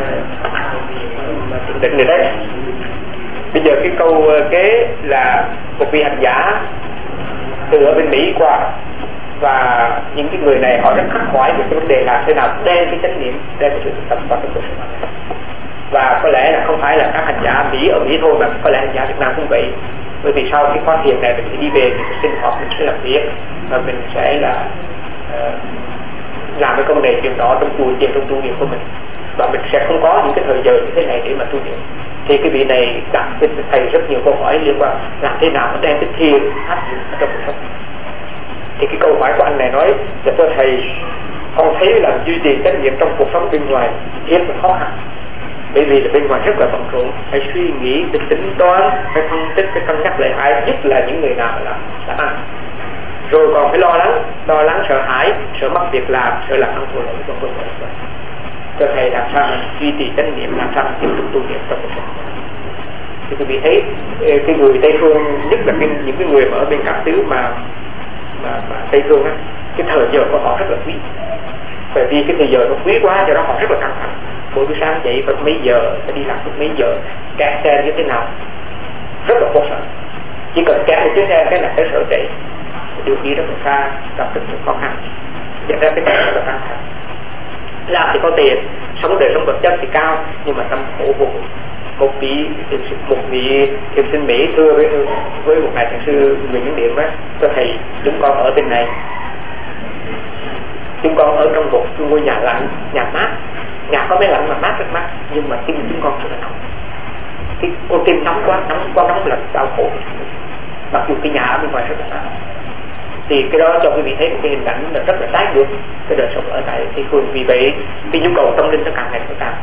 thiền định rồi đấy. Bây giờ cái câu kế là một vị hành giả từ ở bên Mỹ qua, và những cái người này họ rất khắc khoải về cái vấn đề là thế nào đem cái chánh niệm, đem cái sự thực tập vào trong cuộc sống này. Và có lẽ là không phải là các hành giả Mỹ ở Mỹ thôi mà có lẽ hành giả Việt Nam cũng vậy. Bởi vì sau cái khóa thiền này mình sẽ đi về, mình sẽ sinh hoạt, mình sẽ làm việc và mình sẽ là uh, làm cái công đề chuyện đó trong chùa chiền, trong tu viện của mình, và mình sẽ không có những cái thời giờ như thế này để mà tu viện. Thì cái vị này đặt với thầy rất nhiều câu hỏi liên quan làm thế nào để đem cái thiền áp dụng trong cuộc sống. Thì cái câu hỏi của anh này nói là cho thầy con thấy là duy trì chánh niệm trong cuộc sống bên ngoài rất là khó khăn, bởi vì là bên ngoài rất là bận rộn, phải suy nghĩ, phải tính toán, phải phân tích, phải cân nhắc lợi hại, nhất là những người nào là làm ăn, rồi còn phải lo lắng, lo lắng sợ hãi, sợ mất việc làm, sợ làm ăn thua lỗ, vân vân vân. Cho thầy làm sao mình duy trì chánh niệm, làm sao mình tiếp tục tu niệm trong cuộc sống. Thì quý vị thấy cái người Tây Phương, nhất là cái, những cái người mà ở bên các xứ mà mà, mà Tây Phương á, cái thời giờ của họ rất là quý, bởi vì cái thời giờ nó quý quá cho đó họ rất là căng thẳng. Mỗi buổi sáng dậy phải mấy giờ, phải đi làm lúc mấy giờ, kẹt xe như thế nào, rất là khổ sở. Chỉ cần kẹt một chiếc xe cái là phải sợ chạy, đường đi rất là xa, gặp rất nhiều khó khăn, dẫn ra cái này rất là căng thẳng. Làm thì có tiền, sống đời sống vật chất thì cao, nhưng mà tâm khổ vô cùng. Một vị một vị thiền sinh Mỹ thưa với với một ngài thiền sư người Miến Điện á, cho thầy chúng con ở bên này, chúng con ở trong một ngôi nhà lạnh, nhà mát, nhà có mấy lạnh mà mát rất mát, nhưng mà tim chúng con rất là nóng. Cái con tim nóng quá, nóng quá nóng là đau khổ. Mặc dù cái nhà ở bên ngoài rất là mát. Thì cái đó cho quý vị thấy một cái hình ảnh là rất là trái ngược cái đời sống ở tại Tây Phương. Vì vậy cái nhu cầu tâm linh nó càng ngày càng cao,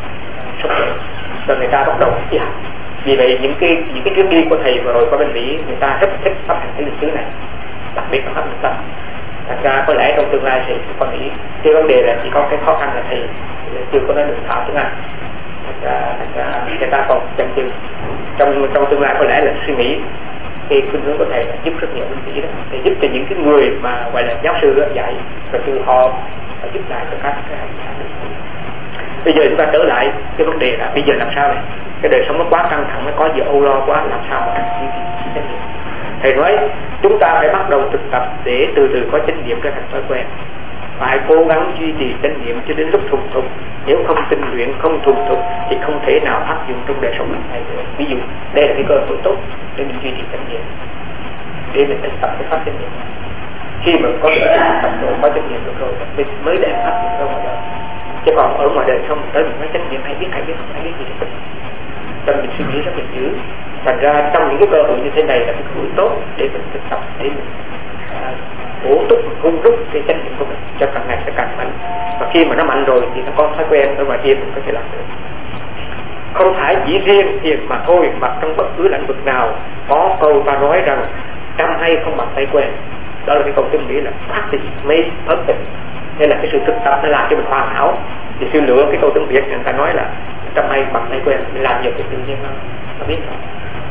và người ta bắt đầu giảm. Vì vậy những cái những cái chuyến đi của thầy vừa rồi qua bên Mỹ, người ta rất thích phát hành cái lịch sử này, đặc biệt là pháp luận tâm. Thật ra có lẽ trong tương lai thì con nghĩ cái vấn đề là chỉ có cái khó khăn là thầy chưa có nói được thảo tiếng Anh. Thật ra, thật ra người ta còn chần chừ. Trong trong tương lai có lẽ là suy nghĩ cái khuynh hướng của thầy là giúp rất nhiều binh sĩ đó, để giúp cho những cái người mà gọi là giáo sư đó, dạy và từ họ giúp lại cho các cái hành giả. Bây giờ chúng ta trở lại cái vấn đề là bây giờ làm sao này, cái đời sống nó quá căng thẳng, nó có gì âu lo quá, làm sao mà duy trì chánh niệm. Thầy nói chúng ta phải bắt đầu thực tập để từ từ có chánh niệm trở thành thói quen, phải cố gắng duy trì chánh niệm cho đến lúc thuần thục. Nếu không tinh luyện, không thuần thục thì không thể nào áp dụng trong đời sống này được. Ví dụ đây là cái cơ hội tốt để mình duy trì chánh niệm, để mình tập cái pháp chánh niệm. Khi mà có được tập độ có chánh niệm được rồi mình mới để áp dụng ra ngoài đời. Chứ còn ở ngoài đời không tới mình nói chánh niệm hay biết hay biết không hay biết gì được, cho mình suy nghĩ rất là dữ. Thành ra trong những cái cơ hội như thế này là cái cơ hội tốt để mình thực tập, để mình à, bổ túc, hung rút cái chánh niệm của mình cho càng ngày sẽ càng mạnh. Và khi mà nó mạnh rồi thì nó có thói quen ở ngoài kia mình có thể làm được. không phải chỉ riêng thiền mà thôi, mà trong bất cứ lĩnh vực nào. Có câu ta nói rằng trăm hay không bằng tay quen, đó là cái câu tâm lý là practice makes perfect, nên là cái sự thực tập nó làm cho mình hoàn hảo. Thì sư lựa cái câu tiếng Việt người ta nói là trăm hay bằng tay quen, mình làm nhiều cái tự nhiên hơn, ta biết rồi.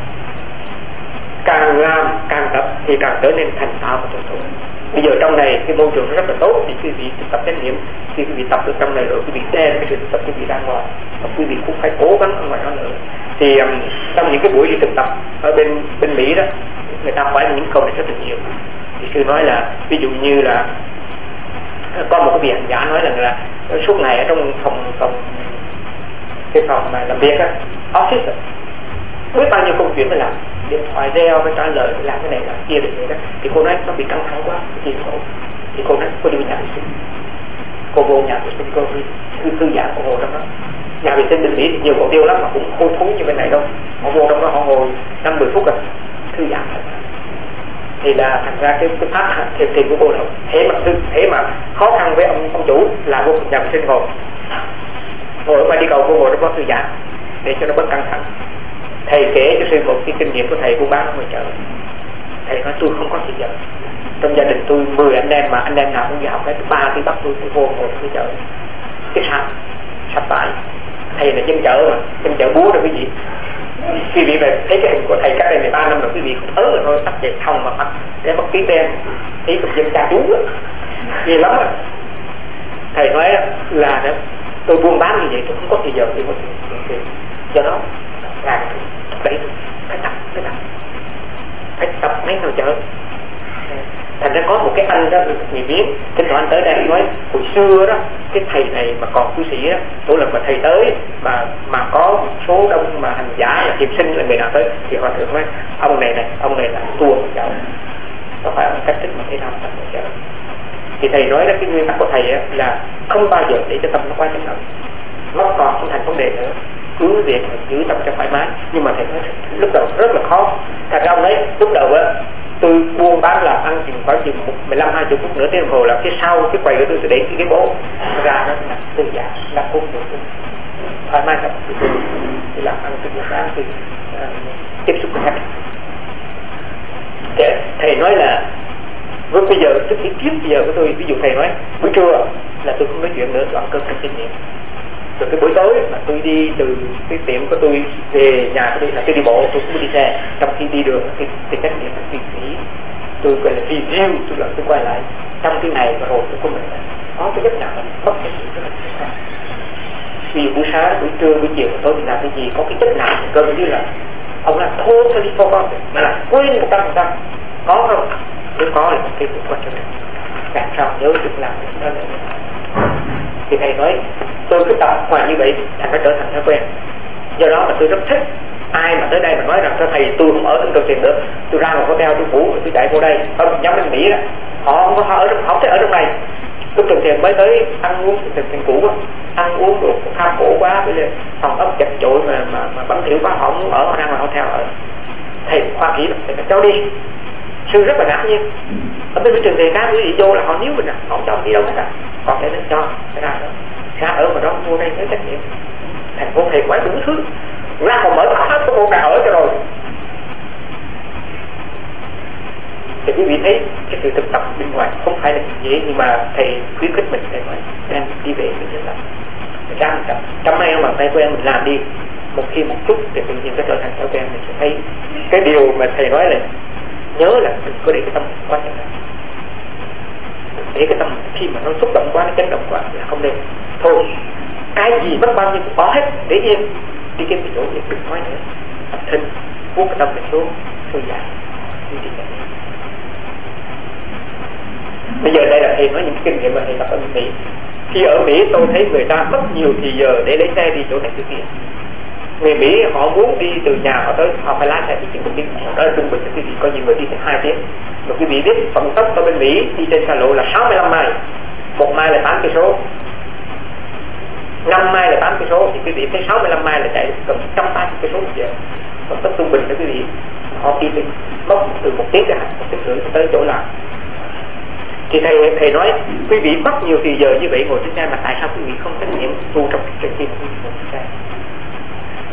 Càng làm càng tập thì càng trở nên thành thạo và thuần thục. Bây giờ trong này cái môi trường rất là tốt, thì quý vị thực tập chánh niệm, khi quý vị tập được trong này rồi, quý vị đem cái sự thực tập quý vị ra ngoài, và quý vị cũng phải cố gắng ở ngoài đó nữa. Thì um, trong những cái buổi đi thực tập ở bên bên Mỹ đó, người ta hỏi những câu này rất là nhiều. Thì sư nói là ví dụ như là có một cái vị hành giả nói rằng là suốt ngày ở trong phòng phòng cái phòng mà làm việc á, office, biết bao nhiêu công chuyện phải làm, điện thoại reo phải trả lời, phải làm cái này làm kia được vậy đó. Thì cô nói nó bị căng thẳng quá, thì khổ. Thì cô nói cô đi nhà vệ sinh, cô vô nhà vệ sinh, cô thư thư giãn, cô ngồi trong đó. Nhà vệ sinh bên Mỹ thì nhiều cổ tiêu lắm mà cũng hôi thối như bên này đâu. Họ vô trong đó họ ngồi năm mười phút rồi thư giãn. Thì là thành ra cái cái pháp thiền thiền của cô là thế mà thư thế mà khó khăn với ông ông chủ là vô nhà vệ sinh ngồi ngồi ở ngoài đi cầu, cô ngồi trong đó thư giãn để cho nó bớt căng thẳng. Thầy kể cho sư một cái kinh nghiệm của thầy buôn bán ở ngoài chợ. Thầy nói tôi không có thời giờ, trong gia đình tôi mười anh em mà anh em nào cũng đi học hết, ba thì bắt tôi phải vô ngồi trong cái chợ. Cái sao sắp tại thầy là dân chợ mà, dân chợ búa rồi cái gì. Quý vị về thấy cái hình của thầy cách đây mười ba năm rồi, quý vị không ớ rồi thôi, tắt dậy thông mà bắt để bắt ký đen ý tục dân cha chú á, ghê lắm á. Thầy nói là đó, tôi buôn bán như vậy tôi không có thời giờ để có tiền, do đó làm đấy phải tập phải tập phải tập mấy nào chợ. Thành ra có một cái anh đó người Miến, thỉnh thoảng anh tới đây nói hồi xưa đó cái thầy này mà còn cư sĩ đó, mỗi lần mà thầy tới mà mà có một số đông mà hành giả là thiền sinh là người nào tới thì họ thường nói ông này này ông này là tua một chợ, có phải ông cách thức mà thầy làm tập một chợ. Thì thầy nói là cái nguyên tắc của thầy là không bao giờ để cho tâm nó quá chấn động, nó còn không thành vấn đề nữa, cứ việc giữ tâm cho thoải mái. Nhưng mà thầy nói lúc đầu rất là khó. Thật ra ông ấy lúc đầu á tôi buôn bán làm ăn chừng khoảng chừng mười lăm hai mươi phút nửa tiếng đồng hồ là cái sau cái quầy của tôi sẽ để cái cái bố ra nó là tư giản là cũng được thoải mái lắm. Thì làm ăn tôi buôn bán tôi uh, tiếp xúc với khách. Thầy nói là với bây giờ trước khi tiếp bây giờ của tôi, ví dụ thầy nói buổi trưa là tôi không nói chuyện nữa, tôi ăn cơm trong kinh nghiệm. Rồi cái buổi tối mà tôi đi từ cái tiệm của tôi về nhà của tôi là tôi đi bộ, tôi không đi xe. Trong khi đi đường thì thì cách niệm là suy nghĩ, tôi gọi là review, tôi lại tôi quay lại trong cái ngày và rồi tôi có mình có cái giấc nào mất cái sự rất là khác. Ví dụ buổi sáng, buổi trưa, buổi chiều, tối mình làm cái gì, có cái giấc nào cơ như là ông là totally forgot, mà là quên một trăm phần trăm. Có không? Nếu có là một cái cũng quan trọng. Làm sao nhớ được làm đó là thì thầy nói tôi cứ tập hoài như vậy thành phải trở thành thói quen. Do đó mà tôi rất thích ai mà tới đây mà nói rằng cho thầy tôi không ở trong trường thiền nữa, tôi ra một hotel tôi phủ tôi chạy vô đây. Không, nhóm bên Mỹ đó họ không có họ ở trong họ thích ở trong này. Lúc trường thiền mới tới ăn uống trường thiền cũ đó, ăn uống được tham khổ quá, bây giờ phòng ốc chật chội mà mà mà bẩn thỉu quá, họ không ở, họ ra ngoài hotel ở. Thầy Hoa Kỳ thầy phải cho đi. Sư rất là ngạc nhiên. Ở bên trường thiền khác quý vị vô là họ níu mình à, họ không cho đi đâu hết à, còn thầy nên cho phải ra đó, ra ở mà đó vô đây mới trách nhiệm. Thành phố thầy quái đủ thứ, ra còn mở hết có vô nào ở cho rồi. Thì quý vị thấy cái sự thực tập bên ngoài không phải là dễ, nhưng mà thầy khuyến khích mình thầy nói đem đi về mình thực tập. Ra mình tập, trong nay mà tay quen mình làm đi, một khi một chút thì tự nhiên nó trở thành thói quen. Mình sẽ thấy cái điều mà thầy nói là nhớ là mình có để cái tâm quá chấn động, để cái tâm khi mà nó xúc động quá, nó chấn động quá là không nên. Thôi cái gì mất bao nhiêu cũng bỏ hết, để yên đi kiếm cái chỗ gì đừng nói nữa, tập thân vuốt cái tâm mình xuống thôi dài đi đi lại. Bây giờ đây là thầy nói những kinh nghiệm mà thầy tập ở Mỹ. Khi ở Mỹ tôi thấy người ta mất nhiều thì giờ để lấy xe đi chỗ này chỗ kia. Người Mỹ họ muốn đi từ nhà họ tới họ phải lái xe đi chừng một tiếng, đó là trung bình cho quý vị, có nhiều người điถึงhai tiếng. Rồi quý vị biết vận tốc ở bên Mỹ đi trên xa lộ là sáu mươi lăm mai, một mai là tám cây số, năm mai là tám cây số, thì quý vị thấy sáu mươi lăm mai là chạy gần một trăm ba mươi cây số một giờ. Vận tốc trung bình cho quý vị họ đi mất từ một tiếng ra một tiếng rưỡi tới chỗ làm. Thì thầy thầy nói quý vị mất nhiều thì giờ như vậy ngồi trên xe, mà tại sao quý vị không trách nhiệm tu trong cái tim của quý vị ngồi trên xe?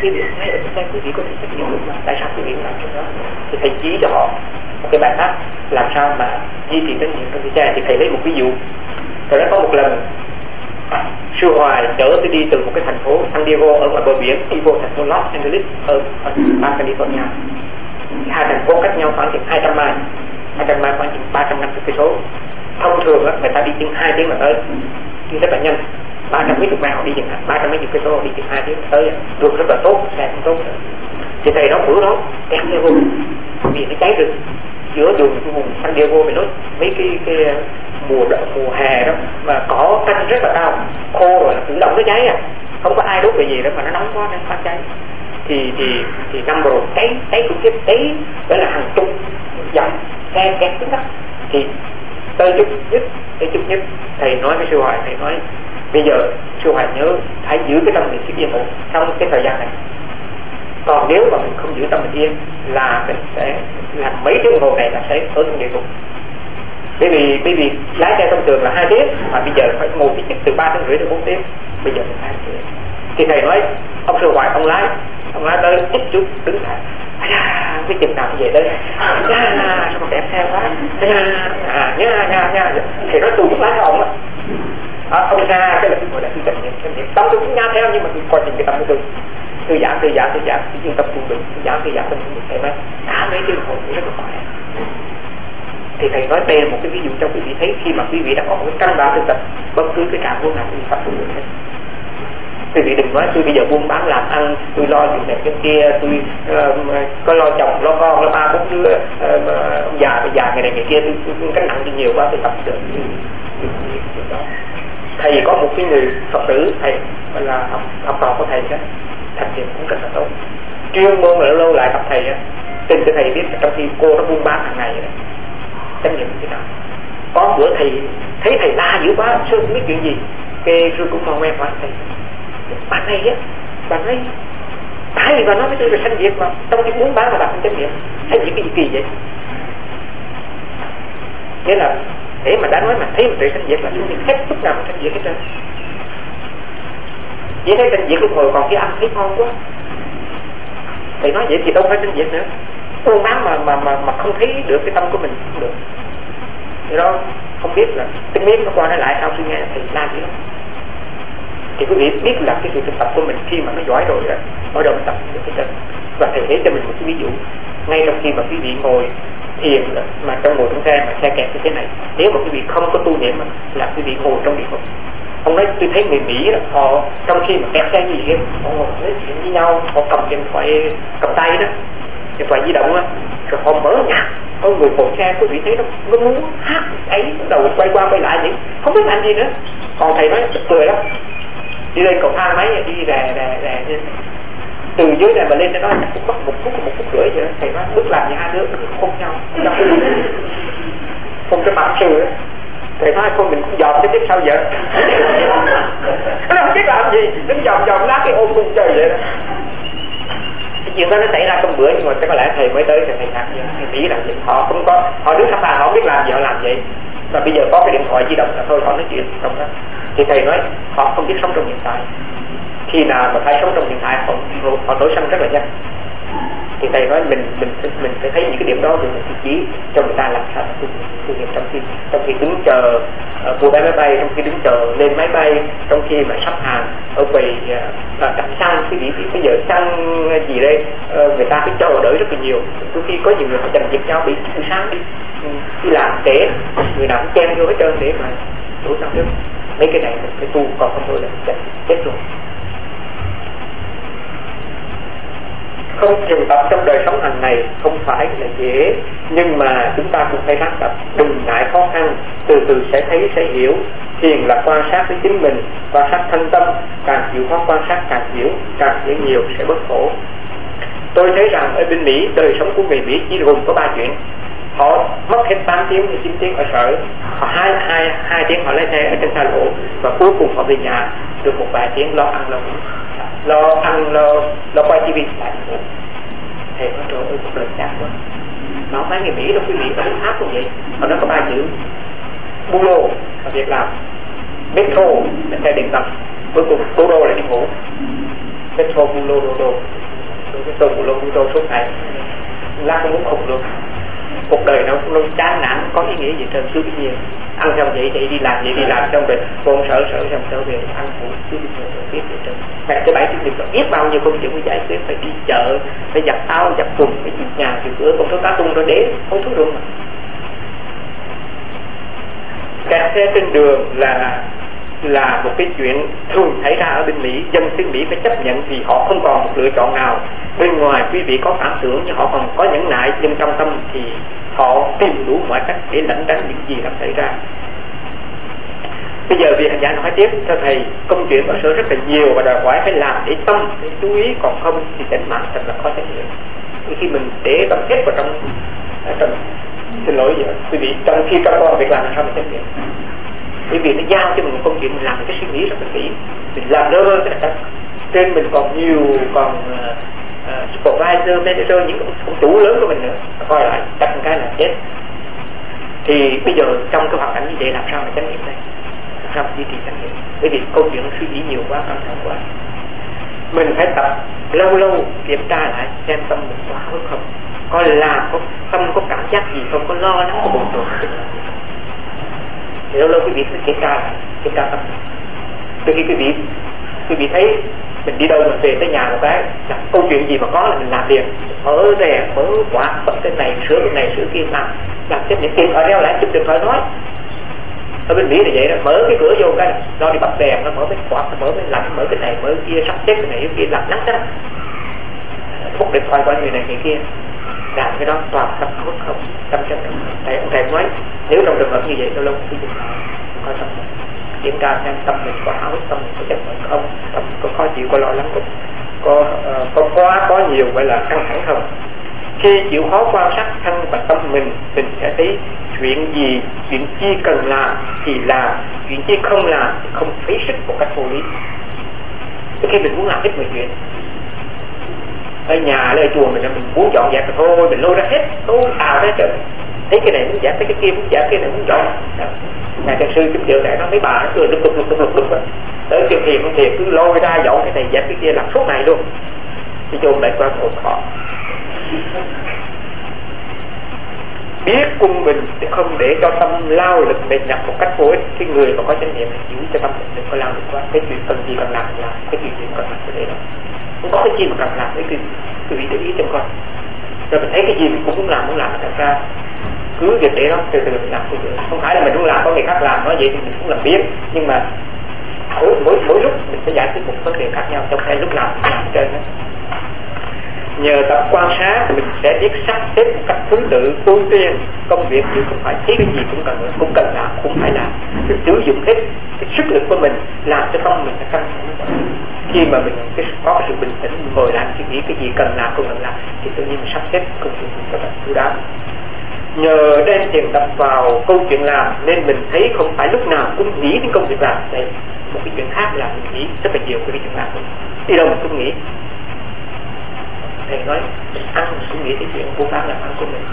quý vị thấy ở chúng ta quý vị có thể trách nhiệm được mà tại sao quý vị làm chuyện đó? Thì thầy chỉ cho họ một cái bài pháp làm sao mà duy trì trách nhiệm trong cái cha. Thì thầy lấy một ví dụ. Rồi đó có một lần à, Sư Hoài chở tôi đi từ một cái thành phố San Diego ở ngoài bờ biển đi vô thành phố Los Angeles ở, ở bang California. Hai thành phố cách nhau khoảng chừng hai trăm mai, hai trăm mai khoảng chừng ba trăm năm mươi cây số. Thông thường á người ta đi chừng hai tiếng là tới, nhưng rất là nhanh. Ba trăm mấy chục mai họ đi chừng ba trăm mấy chục cây số đi chừng hai tiếng tới, đường rất là tốt, xe cũng tốt. Thì thầy đó bữa đó kẹt xe vùng vì nó cháy rừng giữa đường cái vùng San Diego phải nói mấy cái, cái mùa đợt, mùa hè đó mà cỏ canh rất là cao, khô rồi tự động nó cháy à, không có ai đốt về gì đó mà nó nóng quá nên phát cháy. Thì thì thì năm rồi cháy cháy cũng chết cháy đó là hàng chục dặm xe kẹt xuống đất. Thì tới chút nhất tới chút nhất thầy nói với Sư Hoài, thầy nói bây giờ Sư Hoài nhớ phải giữ cái tâm mình yên ổn trong cái thời gian này. Còn nếu mà mình không giữ tâm mình yên là mình sẽ làm mấy tiếng hồ này là sẽ ở trong địa ngục. Bởi vì bởi vì lái xe thông thường là hai tiếng mà bây giờ phải ngồi ít nhất từ ba tiếng rưỡi đến bốn tiếng. Bây giờ mình hai tiếng. Thì thầy nói ông Sư Hoài ông lái ông lái tới ít chút đứng lại. À, cái chừng nào về đây à, sao mà kẹt xe quá à, nha nha nha. Thầy nói tôi cũng lái theo ông á. À, ông ra cái là tôi gọi là tôi trách nhiệm trách nhiệm tâm tôi cũng nha theo nhưng mà tôi coi chừng cái tâm của tôi. Thư giãn, thư giãn, thư giãn, yên tâm buông bình, thư giãn, thư giãn, tâm buông thầy nói cả mấy tiếng hồi cũng rất là khỏe. Thì thầy nói đây là một cái ví dụ cho quý vị thấy khi mà quý vị đã có một cái căn bản thực tập bất cứ cái trạng huống nào quý vị phải buông bình hết. Quý vị đừng nói tôi bây giờ buôn bán làm ăn, tôi lo chuyện này chuyện kia, tôi uh, có lo chồng, lo con, lo ba bốn đứa, uh, ông già, bây già ngày này ngày kia, tôi, tôi, tôi cánh nặng tôi nhiều quá, tôi tập được. Thầy có một cái người Phật tử, thầy là học, học trò của thầy đó, thành tiền cũng rất là tốt. Chuyên môn là lâu lâu lại gặp thầy á, tin cho thầy biết là trong khi cô nó buôn bán hàng ngày đó, trách nhiệm thế nào. Có bữa thầy thấy thầy la dữ quá, sư không biết chuyện gì, cái sư cũng không em hỏi thầy. Bạn này á, bạn ấy tại vì bà nói với tôi là sanh diệt mà trong cái muốn bán mà bà không chánh niệm, sanh diệt cái gì kỳ vậy? Nghĩa là để mà đã nói mà thấy một sự sanh diệt là chúng mình hết lúc nào mà sanh diệt hết trơn. Chỉ thấy sanh diệt lúc hồi còn cái ăn thấy ngon quá. Thầy nói vậy thì đâu phải sanh diệt nữa. Buôn bán mà mà mà mà không thấy được cái tâm của mình không được. Thì đó không biết là tinh miết nó qua nó lại sao suy nghe thầy la dữ lắm. Thì quý vị biết là cái sự thực tập của mình khi mà nó giỏi rồi đó, bắt đầu tập được cái chân. Và thầy thấy cho mình một cái ví dụ, ngay trong khi mà quý vị ngồi thiền mà trong ngồi trong xe mà xe kẹt như thế này, nếu mà quý vị không có tu niệm là quý vị ngồi trong địa ngục. Ông nói tôi thấy người Mỹ đó, họ trong khi mà kẹt xe gì kia, họ ngồi nói chuyện với nhau, họ cầm điện thoại cầm tay đó, điện thoại di động đó, rồi họ mở nhạc, có người ngồi xe quý vị thấy nó nó muốn hát ấy, đầu quay qua quay lại vậy, không biết làm gì nữa. Còn thầy nói cười lắm. Đi lên cầu thang máy đi rè rè rè lên từ dưới này mà lên cho nó cũng mất một phút một phút rưỡi vậy. Thầy nói bước làm như hai đứa không nhau không cái bản sự. Thầy nói thôi mình cũng dòm chứ biết sao giờ nó không biết làm gì, đứng dòm dòm lát cái ôm cung trời vậy đó. Cái chuyện đó nó xảy ra trong bữa nhưng mà có lẽ thầy mới tới thì thầy làm gì, thầy nghĩ là gì họ không có, họ đứng sắp bàn họ không biết làm gì họ làm vậy. Và bây giờ có cái điện thoại di động là thôi họ nói chuyện trong đó. Thì thầy nói họ không biết sống trong hiện tại. Khi nào mà phải sống trong hiện tại họ, họ nổi sân rất là nhanh. Thì thầy nói mình mình mình phải thấy những cái điểm đó để mình chỉ cho người ta làm sao tu niệm trong khi trong khi đứng chờ uh, mua vé máy bay, trong khi đứng chờ lên máy bay, trong khi mà sắp hàng ở quầy là đặt xăng cái gì bây giờ xăng gì đây uh, người ta phải chờ đợi rất là nhiều. Đôi khi có nhiều người họ giành giật nhau bị buổi sáng đi đi làm trễ, người nào cũng chen vô hết trơn để mà đủ năm trước. Mấy cái này mình phải tu, còn không thôi là chết, chết rồi. Không trường tập trong đời sống hàng ngày không phải là dễ, nhưng mà chúng ta cũng phải ráng tập, đừng ngại khó khăn, từ từ sẽ thấy sẽ hiểu. Thiền là quan sát với chính mình, quan sát thân tâm, càng chịu khó quan sát càng hiểu, càng hiểu nhiều sẽ bớt khổ. Tôi thấy rằng ở bên Mỹ, đời sống của người Mỹ chỉ gồm có ba chuyện. Họ mất hết tám tiếng đến chín tiếng ở sở, họ hai hai hai tiếng họ lấy xe ở trên xa lộ, và cuối cùng họ về nhà được một vài tiếng lo ăn lo ngủ, lo ăn lo lo quay tivi lại. Thầy nói trời ơi cuộc đời chán quá. Nó mấy người Mỹ đâu quý vị, ở nước Pháp cũng vậy, họ nói có ba chữ bulo là việc làm, metro là xe điện ngầm, cuối cùng bulo là đi ngủ. Tetrabulodô, cái tôm bulodô suốt ngày, lát cũng muốn khùng luôn. Cuộc đời nó cũng chán nản, có ý nghĩa gì trơn, cứ cái gì ăn xong vậy thì đi làm vậy đi làm xong rồi con sợ sợ xong trở về ăn phụ cứ đi ngồi biết gì trơn. Mẹ tới bảy tiếng được biết bao nhiêu công chuyện phải giải quyết, phải đi chợ, phải giặt áo giặt quần, phải chịu nhà chịu cửa, con số cá tung rồi để không thứ luôn mà. Kẹt xe trên đường là là một cái chuyện thường xảy ra ở bên Mỹ. Dân xứ Mỹ phải chấp nhận vì họ không còn một lựa chọn nào. Bên ngoài quý vị có cảm tưởng nhưng họ còn có nhẫn nại, nhưng trong tâm thì họ tìm đủ mọi cách để lẩn tránh những gì đang xảy ra. Bây giờ vị hành giả nói tiếp cho thầy, công chuyện ở sở rất là nhiều và đòi hỏi phải làm để tâm, để chú ý, còn không thì tĩnh mạng thật là khó trách nhiệm. Khi mình để tâm hết vào trong, trong xin lỗi vậy, quý vị, trong khi trong con việc làm làm sao mình trách nhiệm? Bởi vì nó giao cho mình một công chuyện, mình làm cái suy nghĩ rất là kỹ, mình làm lơ cái này trên mình còn nhiều, còn uh, uh, supervisor, manager, những ông chủ lớn của mình nữa, coi lại đặt một cái là chết. Thì bây giờ trong cái hoàn cảnh như vậy làm sao mà tránh niệm đây? Làm sao mà duy trì tránh niệm? Bởi vì câu chuyện suy nghĩ nhiều quá, căng thẳng quá. Mình phải tập lâu lâu kiểm tra lại xem tâm mình có háo không, coi làm có tâm có cảm giác gì không, có lo lắng, có bồn chồn. Thì lâu lâu quý vị phải kiểm tra lại, kiểm tra tâm. Từ khi quý vị quý vị thấy mình đi đâu mình về tới nhà một cái là câu chuyện gì mà có là mình làm liền, mở rè, mở quả, bật cái này, sửa cái này, sửa kia, làm làm tiếp những tiền thoại reo lại, chụp điện thoại nói. Ở bên Mỹ là vậy đó, mở cái cửa vô cái nó đi bật đèn, nó mở cái quạt, nó mở cái lạnh, mở cái này, mở cái kia, sắp xếp cái này, cái kia, làm nắng đó. Thúc điện thoại qua người này người kia, làm cái đó toàn tâm hút không, tâm chân không. Thầy ông thầy nói nếu trong trường hợp như vậy lâu lâu phải dừng lại, coi tâm mình, kiểm tra xem tâm mình có háo tâm mình có chấp nhận không, tâm có khó chịu, có lo lắng, có có uh, có quá có nhiều gọi là căng thẳng không. Khi chịu khó quan sát thân và tâm mình, mình sẽ thấy chuyện gì, chuyện chi cần làm thì làm, chuyện chi không làm thì không phí sức một cách vô lý. Khi mình muốn làm hết mọi chuyện, ở nhà ở chùa mình mình muốn dọn dẹp thì thôi mình lôi ra hết, tôi ào ra trời, thấy cái này muốn dẹp, thấy cái kia muốn dẹp, cái này muốn dọn. Nhà thiền sư chúng điều này nó mấy bà nó cười lục lục lục lục lục lục tới kêu thiền không thiền cứ lôi ra dọn cái này dẹp cái kia làm suốt ngày luôn. Thì chùa lại qua một họ biết cung mình để không để cho tâm lao lực mệt nhọc một cách vô ích. Cái người mà có chánh niệm giữ cho tâm mình đừng có lao lực quá. Cái chuyện cần gì cần làm làm, cái chuyện gì cần làm cái đấy đó. Không có cái gì mà cần làm cái gì quý vị để ý cho con. Rồi mình thấy cái gì mình cũng muốn làm muốn làm thật ra cứ việc để đó từ từ mình làm từ từ. Không phải là mình muốn làm có người khác làm nói vậy thì mình cũng làm biết, nhưng mà mỗi mỗi mỗi lúc mình sẽ giải quyết một vấn đề khác nhau, trong hai lúc nào cũng làm trên đó. Nhờ tập quan sát mình sẽ biết sắp xếp một cách thứ tự ưu tiên công việc, chứ không phải thấy cái gì cũng cần cũng cần làm, cũng phải làm. Sử dụng hết cái sức lực của mình làm cho tâm mình căng thẳng. Khi mà mình cái, có cái sự bình tĩnh, mình ngồi lại suy nghĩ cái gì cần làm không cần làm thì tự nhiên mình sắp xếp công việc mình cho nó chú đáo. Nhờ đem thiền tập vào câu chuyện làm nên mình thấy không phải lúc nào cũng nghĩ đến công việc làm. Đây một cái chuyện khác là mình nghĩ rất là nhiều cái chuyện làm, đi đâu mình cũng nghĩ. Thầy nói mình ăn mình cũng nghĩ cái chuyện cố gắng làm ăn của mình.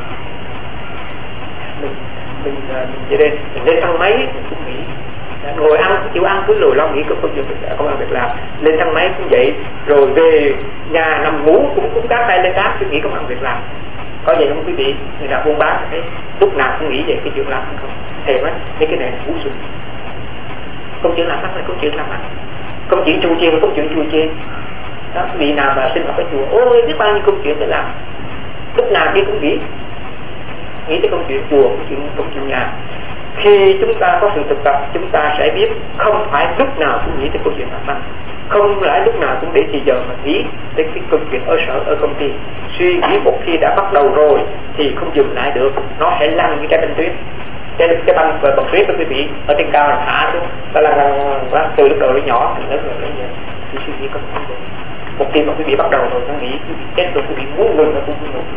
Mình mình mình về đây mình lên thang máy mình cũng nghĩ, ngồi ăn chịu ăn cứ lùi lo nghĩ có câu chuyện mình không làm việc làm. Lên thang máy cũng vậy, rồi về nhà nằm ngủ cũng cũng đáp tay lên đáp cứ nghĩ không làm việc làm. Có vậy không quý vị? Người nào buôn bán thấy lúc nào cũng nghĩ về cái chuyện làm không? Thầy nói mấy cái này là cú sụn. Công chuyện làm ăn là câu chuyện làm ăn, công chuyện chu chiên là câu chuyện chu chiên. Đó, vị nào mà sinh hoạt ở chùa, ôi biết bao nhiêu công chuyện để làm, lúc nào đi cũng nghĩ nghĩ tới công chuyện chùa, công chuyện công chuyện nhà. Khi chúng ta có sự thực tập, chúng ta sẽ biết không phải lúc nào cũng nghĩ tới câu chuyện làm ăn, không phải lúc nào cũng để thì giờ mà nghĩ tới cái công chuyện ở sở, ở công ty. Suy nghĩ một khi đã bắt đầu rồi thì không dừng lại được, nó sẽ lăn như trái băng tuyết. Cái cái băng và băng tuyết của quý vị ở trên cao là thả xuống, ta lăn lăn lăn từ lúc đầu đến nhỏ, từ lớn rồi đến giờ. Thì suy nghĩ không không được. Một khi mà quý vị bắt đầu rồi nó nghĩ quý vị chết rồi, quý vị muốn ngừng nó cũng không ngừng.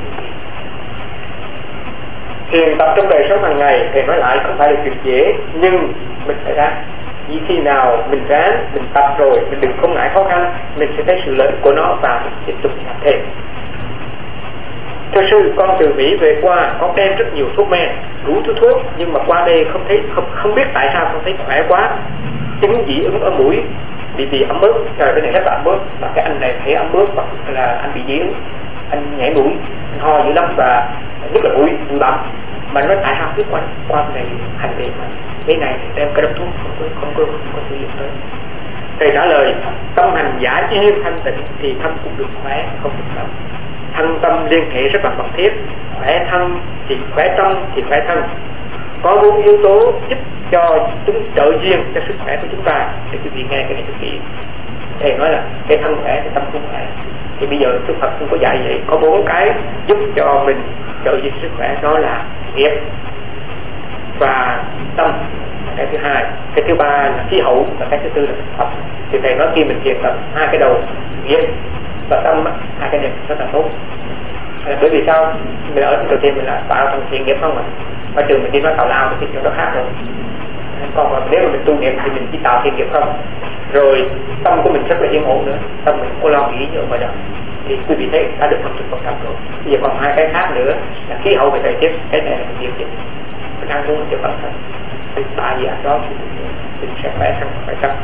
Thiền tập trong đời sống hàng ngày thì nói lại không phải là chuyện dễ, nhưng mình phải ráng. Vì khi nào mình ráng, mình tập rồi, mình đừng không ngại khó khăn, mình sẽ thấy sự lợi ích của nó và mình tiếp tục làm thêm. Thưa sư, con từ Mỹ về qua, con đem rất nhiều thuốc men, đủ thứ thuốc, nhưng mà qua đây không thấy không không biết tại sao con thấy khỏe quá, chứng dị ứng ở mũi, bị bị ẩm ướt, trời cái này rất là ẩm ướt, mà cái anh này thấy ẩm ướt hoặc là anh bị dị ứng, anh nhảy mũi, anh ho dữ lắm và nhất là mũi mũi bặm, mà nó tại sao biết quan quan này hành vi mà cái này đem cái đống thuốc không có không có không có sử dụng tới. Thầy trả lời tâm hành giả yên thanh tịnh thì thân cũng được khỏe, không được bệnh. Thân tâm liên hệ rất là mật thiết, khỏe thân thì khỏe tâm thì khỏe thân. Có bốn yếu tố giúp cho chúng trợ duyên cho sức khỏe của chúng ta. Để quý vị nghe cái này thực kỹ. Thầy nói là cái thân khỏe, cái tâm cũng khỏe. Thì bây giờ Đức Phật cũng có dạy vậy, có bốn cái giúp cho mình trợ duyên sức khỏe, đó là nghiệp và tâm là cái thứ hai, cái thứ ba là khí hậu, và cái thứ tư là thực phẩm. Thì thầy nói khi mình thiền tập hai cái đầu nghiệp và tâm, hai cái này rất là tốt. À, bởi vì sao? Mình ở đầu tiên mình là tạo thành thiện nghiệp không ạ? Ở trường mình đi nói tào lao thì chuyện đó khác rồi. Còn mà nếu mà mình tu niệm thì mình chỉ tạo thiện nghiệp không. Rồi tâm của mình rất là yên ổn nữa, tâm mình không có lo nghĩ nhiều mà đâu. Thì quý vị thấy đã được năm mươi phần trăm rồi. Bây giờ còn hai cái khác nữa là khí hậu về thời tiết, cái này là mình điều chỉnh. Mình ăn uống cho bản thân. Thì tại vì đó thì mình sẽ khỏe thân, khỏe tâm.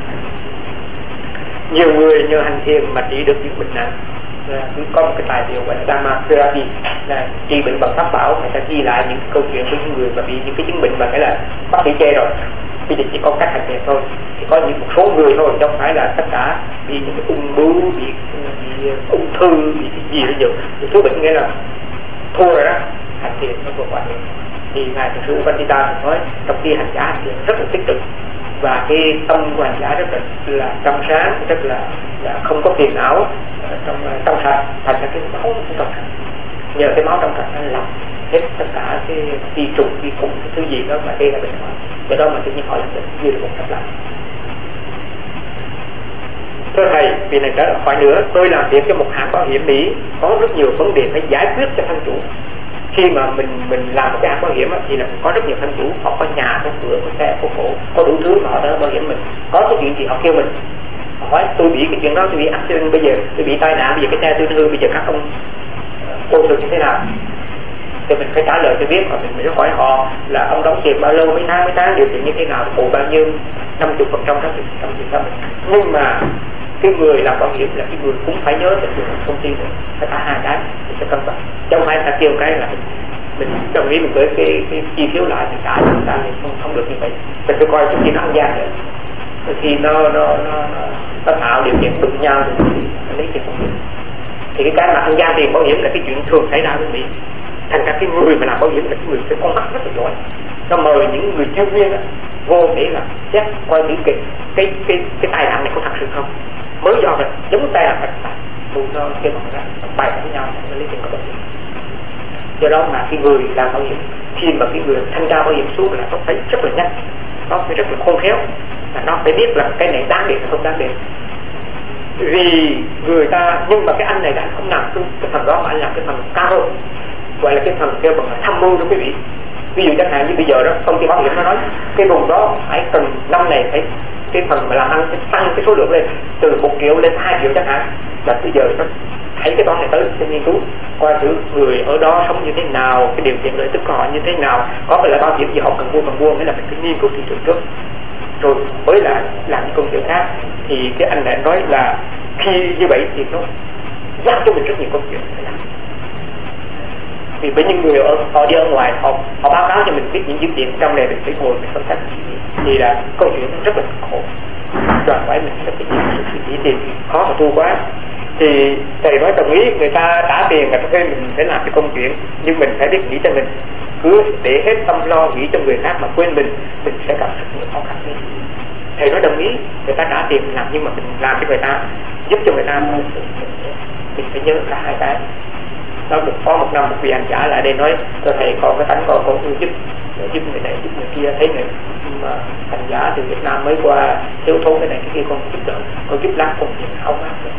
Nhiều người nhờ hành thiền mà trị được những bệnh nặng. Cứ có một cái tài liệu gọi là Dharma Therapy, là trị bệnh bằng pháp bảo. Người ta ghi lại những câu chuyện của những người mà bị những cái chứng bệnh mà cái là bác sĩ chê rồi, bây giờ chỉ có cách hành thiền thôi. Thì có những một số người thôi, chứ không phải là tất cả bị những cái ung bướu, bị, bị ung thư, bị cái gì đó nhiều. Một số bệnh nghĩa là thua rồi đó, hành thiền nó vừa quả. Thì ngài thiền sư Vandita nói trong khi hành giả hành thiền rất là tích cực, và cái tâm của hành giả rất là, là trong sáng, rất là, là không có phiền não, trong trong sạch, thành ra cái máu cũng trong sạch. Nhờ cái máu trong sạch nó lọc hết tất cả cái vi trùng, vi khuẩn, cái thứ gì đó mà gây ra bệnh hoạn. Do đó mà tự nhiên họ làm được như là một cách làm. Thưa thầy, vì này trở hỏi nữa, tôi làm việc cho một hãng bảo hiểm Mỹ, có rất nhiều vấn đề phải giải quyết cho thân chủ. Khi mà mình mình làm một cái hãng bảo hiểm thì là có rất nhiều thân chủ, họ có nhà, có cửa, có xe, có cổ, có đủ thứ mà họ đã bảo hiểm mình. Có cái chuyện gì họ kêu mình, họ hỏi tôi bị cái chuyện đó, tôi bị accident bây giờ, tôi bị tai nạn bây giờ, cái xe tôi hư bây giờ, các ông cô sự như thế nào? Thì mình phải trả lời cho biết, mà mình phải hỏi họ là ông đóng tiền bao lâu, mấy tháng mấy tháng, điều kiện như thế nào, bù bao nhiêu, năm mươi phần trăm, sáu mươi phần trăm. Nhưng mà cái người làm bảo hiểm là cái người cũng phải nhớ về chuyện thông tin này, phải cả hai cái thì sẽ cân bằng. Chứ không phải ta kêu cái là mình đồng ý mình với cái, cái chi phiếu lại thì trả chúng ta thì không không được như vậy. Mình phải coi cái gì nó ăn gian nữa. Khi nó nó nó nó tạo điều kiện đụng nhau thì nó lấy tiền bảo hiểm. Thì cái cái mà ăn gian tiền bảo hiểm là cái chuyện thường xảy ra với Mỹ. Thành ra cái người mà làm bảo hiểm là cái người phải con mắt rất là giỏi. Nó mời những người chuyên viên vô để là xét coi thử cái cái cái cái tai nạn này có thật sự không. Mới do là giống tai nạn thật tài, tụ nó kêu bằng ra bài với nhau để lấy tiền của bảo hiểm. Do đó mà cái người làm bảo hiểm, khi mà cái người thanh tra bảo hiểm xuống là nó phải rất là nhanh, nó phải rất là khôn khéo, là nó phải biết là cái này đáng để hay không đáng để. Vì người ta, nhưng mà cái anh này đã không làm cái, cái phần đó mà anh làm cái phần cao hơn, gọi là cái phần kêu bằng là tham mưu cho quý vị. Ví dụ chẳng hạn như bây giờ đó, công ty bảo hiểm nó nói cái vùng đó phải cần năm này phải cái phần mà làm ăn phải tăng cái số lượng lên từ một triệu lên hai triệu chẳng hạn, là bây giờ nó thấy cái toán này tới sẽ nghiên cứu coi thử người ở đó sống như thế nào, cái điều kiện lợi tức của họ như thế nào, có phải là bảo hiểm gì họ cần mua cần mua, nghĩa là mình phải nghiên cứu thị trường trước rồi mới là làm những công việc khác. Thì cái anh này nói là khi như vậy thì nó giao cho mình rất nhiều công việc phải làm. Vì với những người ở, họ đi ở ngoài họ, họ báo cáo cho mình biết những dữ kiện trong này, mình phải ngồi mình phân tích thì là câu chuyện nó rất là khổ, đòi hỏi mình rất là nhiều sự suy nghĩ thì khó mà tu quá. Thì thầy nói đồng ý người ta trả tiền là thuê mình phải làm cái công chuyện, nhưng mình phải biết nghĩ cho mình, cứ để hết tâm lo nghĩ cho người khác mà quên mình, mình sẽ gặp rất nhiều khó khăn. Thầy nói đồng ý người ta trả tiền làm, nhưng mà mình làm cho người ta, giúp cho người ta, mình phải nhớ cả hai cái. Nó được có một năm một vị hành giả lại đây nói cho thầy còn cái tánh con con giúp giúp người này giúp người kia, thấy người mà hành giả từ Việt Nam mới qua thiếu thốn cái này cái kia con giúp đỡ, con giúp lắm con chuyện không áp được.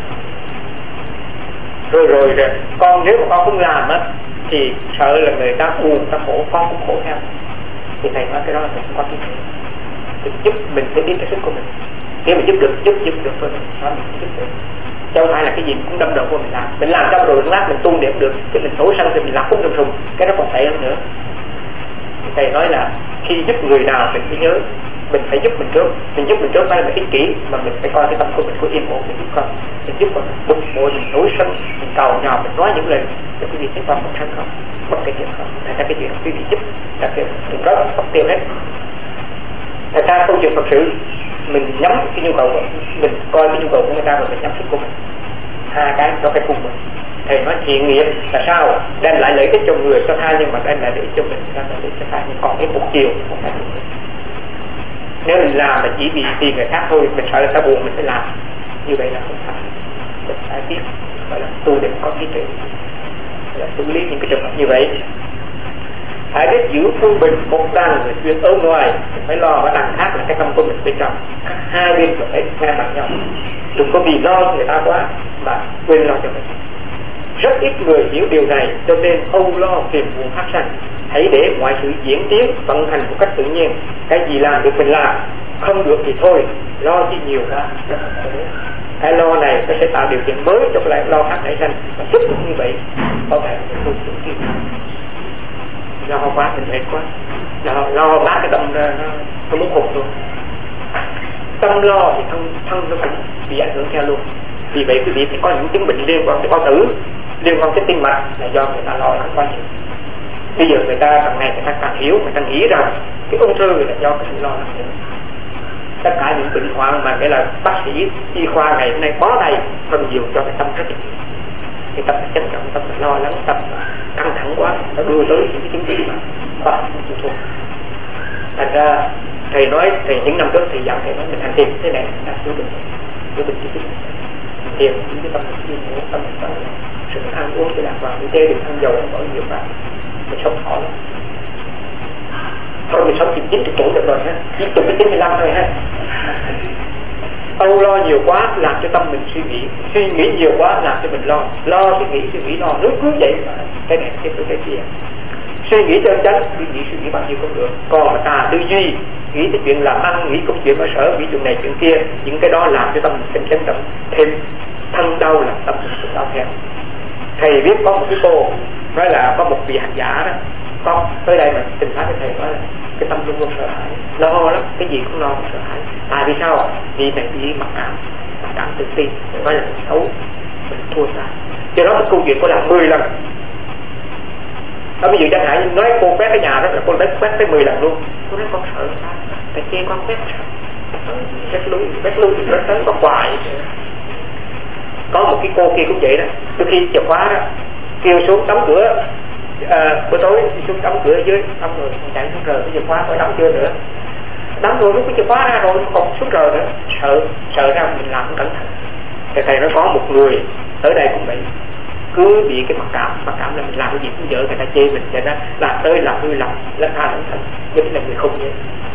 Rồi rồi rồi con nếu mà con không làm á thì sợ là người ta buồn, người ta khổ, con cũng khổ theo. Thì thầy nói cái đó là mình có cái gì thì giúp mình phải biết cái sức của mình, nếu mình giúp được giúp giúp được rồi mình nói mình giúp được. Chứ không phải là cái gì cũng đâm đầu của mình làm, mình làm xong rồi lát mình tu niệm được, cái mình nổi sân thì mình làm cũng đâm sùng, cái đó còn tệ hơn nữa. Thì thầy nói là khi giúp người nào mình phải nhớ mình phải giúp mình trước. Mình giúp mình trước phải là mình ích kỷ, mà mình phải coi cái tâm của mình có yên ổn mình giúp con. Mình giúp mình bực bội, mình nổi sân, mình cầu nhào, mình nói những lời cho quý vị thấy con một thân không, bất cái chuyện không. Thành ra cái chuyện quý vị giúp là cái đừng đó không tiêu hết. Thật ra câu chuyện Phật sự mình nhắm cái nhu cầu của mình, coi cái nhu cầu của người ta và mình nhắm sức của mình, hai cái nó phải cùng mình. Thầy nói thiện nghiệp là sao? Đem lại lợi ích cho người cho tha, nhưng mà đem lại lợi ích cho mình, đem lại lợi ích cho tha, nhưng còn cái một chiều không phải được. Nếu mình làm mà chỉ vì tiền người khác thôi, mình sợ là ta buồn mình phải làm, như vậy là không phải. Mình phải biết gọi là tu để có trí tuệ, là xử lý những cái trường hợp như vậy. Hãy biết giữ phương bình, một đằng là chuyện ở ngoài, phải lo ở đằng khác là cái tâm của mình bên trong. Hai bên phải ngang bằng nhau, đừng có vì lo cho người ta quá mà quên lo cho mình. Rất ít người hiểu điều này, cho nên âu lo phiền muộn phát sanh. Hãy để mọi sự diễn tiến vận hành một cách tự nhiên. Cái gì làm được mình làm, không được thì thôi, lo chi nhiều quá. Cái lo này nó sẽ tạo điều kiện mới cho lại lo khác nảy sanh, và tiếp tục như vậy có thể là không được kia. Lo quá mình mệt quá, lo lo lát cái tâm nó, nó muốn hụt luôn. Tâm lo thì thân thân nó cũng bị ảnh hưởng theo luôn. Vì vậy quý vị phải có những chứng bệnh liên quan tới bao tử, liên quan tới tim mạch là do người ta lo lắng quá nhiều. Bây giờ người ta càng ngày người ta càng hiểu, người ta nghĩ rằng cái ung thư là do cái sự lo lắng nhiều. Tất cả những bệnh hoạn mà cái là bác sĩ y khoa ngày hôm nay bó tay phần nhiều cho cái tâm rất nhiều. Cái tâm chấn động, tâm lo lắng, tâm căng thẳng quá, nó đưa tới những cái chứng trị mà khoa không chịu thua. Thành ra thầy nói, thầy những năm trước thầy dặn thầy nói mình hành thiền thế này là chữa bệnh, chữa bệnh chữa bệnh. Thiền những cái tâm thiên của tâm tâm sự ăn uống cho lạc vào, cái đừng ăn dầu ăn bỏ nhiều vào, mình sống khó lắm. Thôi mình sống chín chín tuổi được rồi ha, chín tuổi chín mươi lăm thôi ha. Âu lo nhiều quá làm cho tâm mình suy nghĩ, suy nghĩ nhiều quá làm cho mình lo, lo suy nghĩ suy nghĩ lo, nước cứ vậy mà cái này cái cái kia. Suy nghĩ chân chánh, suy nghĩ suy nghĩ bao nhiêu cũng được. Còn mà ta tư duy, nghĩ tới chuyện làm ăn, nghĩ công chuyện ở sở, nghĩ chuyện này chuyện kia, những cái đó làm cho tâm mình thêm chấn động, thêm thân đau là tâm mình cũng đau theo. Thầy biết có một cái cô nói là có một vị hành giả đó, con tới đây mà trình phá với thầy nói là cái tâm luôn luôn sợ hãi, lo lắm, cái gì cũng lo cũng sợ hãi. Tại vì sao? Vì này bị mặc cảm, mặc cảm tự tin, nói là mình xấu, mình thua xa. Do đó cái câu chuyện cô làm mười lần. Đó ví dụ chẳng hạn như nói cô quét cái nhà đó là cô quét quét tới mười lần luôn. Cô nói con sợ sao? Tại chê con quét sợ, quét lui, quét lui thì quét tới có hoài. Có một cái cô kia cũng vậy đó, đôi khi chìa khóa đó kêu xuống đóng cửa. À, buổi tối đi xuống đóng cửa ở dưới, đóng rồi chạy xuống rờ cái chìa khóa phải đóng chưa nữa, đóng rồi lúc cái chìa khóa ra rồi còn xuống rờ nữa, sợ sợ ra mình làm không cẩn thận. Thì thầy nói có một người tới đây cũng vậy, cứ bị cái mặc cảm, mặc cảm là mình làm cái gì cũng dở, người ta chê mình, cho nên làm tới làm hư làm làm tha làm thật, như thế là người không vậy.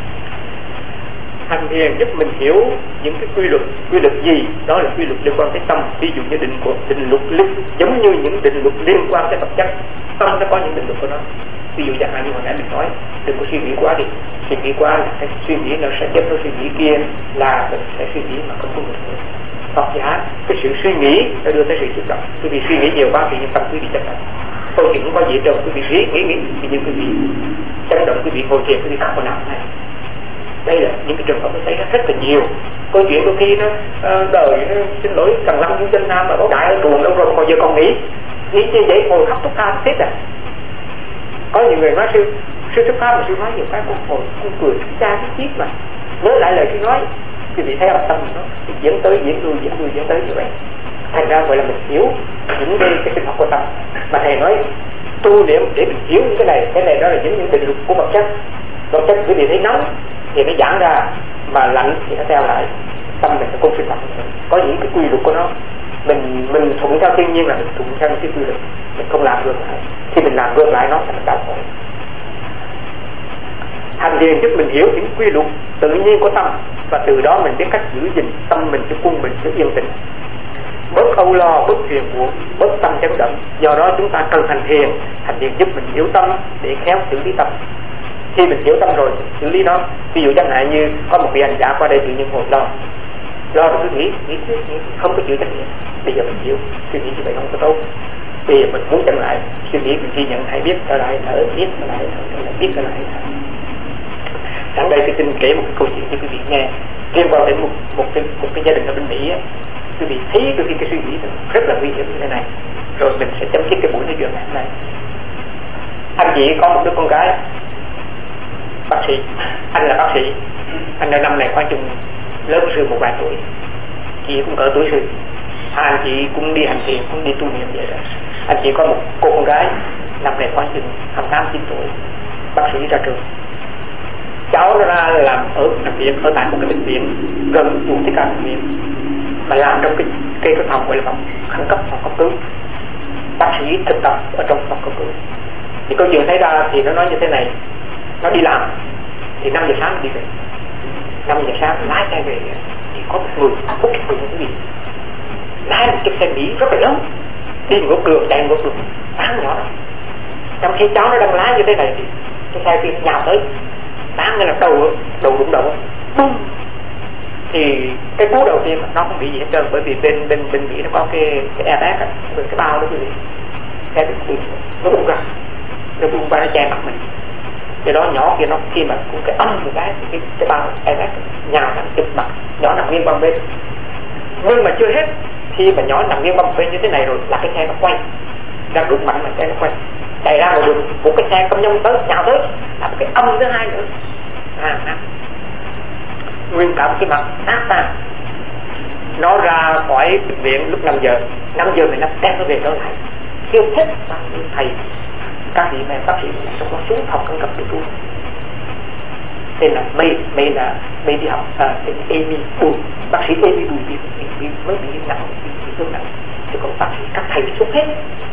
Hành thiền giúp mình hiểu những cái quy luật, quy luật gì? Đó là quy luật liên quan tới tâm. Ví dụ như định của định luật liên, giống như những định luật liên quan tới vật chất, tâm nó có những định luật của nó. Ví dụ chẳng hạn như hồi nãy mình nói, đừng có suy nghĩ quá đi, suy nghĩ quá là cái suy nghĩ nó sẽ chấp nó suy nghĩ kia, là mình sẽ suy nghĩ mà không có được. Hoặc giả cái sự suy nghĩ nó đưa tới sự xúc động. Quý vị suy nghĩ nhiều quá thì nhân tâm quý vị chấp động. Câu chuyện không có gì đâu, quý vị nghĩ nghĩ nghĩ thì như quý vị chấp động, quý vị ngồi thiền, quý vị không có làm này. Đây là những cái trường hợp nó xảy ra rất là nhiều. Câu chuyện đôi khi nó uh, đời nó, xin lỗi Cần Lâm Nguyễn Chân Nam mà có đại buồn đâu rồi, còn giờ còn nghĩ nghĩ như vậy ngồi khóc thúc ca tiếp à. Có nhiều người nói sư sư thúc ca mà sư nói nhiều cái con ngồi con cười cha cái chiếc mà nhớ lại lời sư nói, thì bị thấy âm tâm nó diễn tới diễn lui diễn lui diễn tới như vậy. Thành ra gọi là mình hiểu những đây cái sinh học của tâm. Mà thầy nói tu niệm để mình hiểu những cái này, cái này đó là những những định luật của vật chất. Vật chất quý vị thấy nóng thì nó giãn ra, mà lạnh thì nó theo lại. Tâm mình là con sinh học, có những cái quy luật của nó. Mình mình thuận theo thiên nhiên là mình thuận theo những cái quy luật, mình không làm ngược lại. Khi mình làm ngược lại nó sẽ đau khổ. Hành thiền giúp mình hiểu những quy luật tự nhiên của tâm, và từ đó mình biết cách giữ gìn tâm mình cho quân mình cho yên tĩnh, bớt âu lo, bớt phiền muộn, bớt tâm chấn động. Do đó chúng ta cần hành thiền. Hành thiền giúp mình hiểu tâm để khéo xử lý tâm. Khi mình hiểu tâm rồi xử lý nó. Ví dụ chẳng hạn như có một vị hành giả qua đây tự nhiên ngồi lo lo rồi cứ nghĩ nghĩ, nghĩ không có chịu trách nhiệm. Bây giờ mình hiểu suy nghĩ như vậy không có tốt. Bây giờ mình muốn chặn lại suy nghĩ, mình ghi nhận hãy biết trở lại thở, biết trở lại thở, trở lại biết trở lại thở. Sẵn đây tôi xin kể một cái câu chuyện cho quý vị nghe liên quan đến một một cái một cái gia đình ở bên Mỹ á. Quý vị thấy đôi khi cái suy nghĩ rất là nguy hiểm như thế này, rồi mình sẽ chấm dứt cái buổi nói chuyện ngày hôm nay. Anh chị có một đứa con gái bác sĩ, anh là bác sĩ, anh ở năm này khoảng chừng lớn sư một vài tuổi, chị cũng cỡ tuổi sư, hai anh chị cũng đi hành thiền, cũng đi tu niệm vậy đó. Anh chị có một cô con gái năm này khoảng chừng hai mươi tám chín tuổi, bác sĩ ra trường. Cháu nó ra làm ở bệnh viện, ở tại một cái bệnh viện gần vùng Thích Ca bệnh viện, mà làm trong cái cái cái phòng gọi là phòng khẩn cấp, phòng cấp cứu, bác sĩ thực tập ở trong phòng cấp cứu. Thì câu chuyện xảy ra thì nó nói như thế này: nó đi làm thì năm giờ sáng đi về, năm giờ sáng lái xe về thì có một người hút cái quyền cái gì lái một chiếc xe Mỹ rất là lớn đi ngược đường, chạy ngược đường, bán nhỏ đó. Trong khi cháu nó đang lái như thế này thì cái xe kia nhào tới, bán như là đầu đầu đụng đầu, bum. Thì cái cú đầu tiên nó không bị gì hết trơn, bởi vì bên bên bên Mỹ nó có cái cái airbag, cái bao đó quý vị, xe bị nó bung ra, nó bung ra nó che mặt mình. Cái đó nhỏ kia nó khi mà cũng cái âm một cái cái cái bao airbag nhào thẳng chụp mặt, nhỏ nằm nghiêng qua bên. Nhưng mà chưa hết, khi mà nhỏ nằm nghiêng qua bên như thế này rồi là cái xe nó quay, đang đụng mạnh mà xe nó quay, chạy ra một đường, một cái xe công nhân tới nhào tới, là một cái âm thứ hai nữa, à, à. Nguyên cả một cái mặt nát ra. Nó ra khỏi bệnh viện lúc năm giờ, năm giờ mình nó đem nó về trở lại, kêu hết thầy các vị mẹ bác sĩ trong nó xuống phòng khẩn cấp để cứu. Tên là May, May là May đi học, à, tên Amy Bùi, bác sĩ Amy Bùi thì mới bị nặng, bị thương nặng, chứ còn bác sĩ các thầy xuống hết.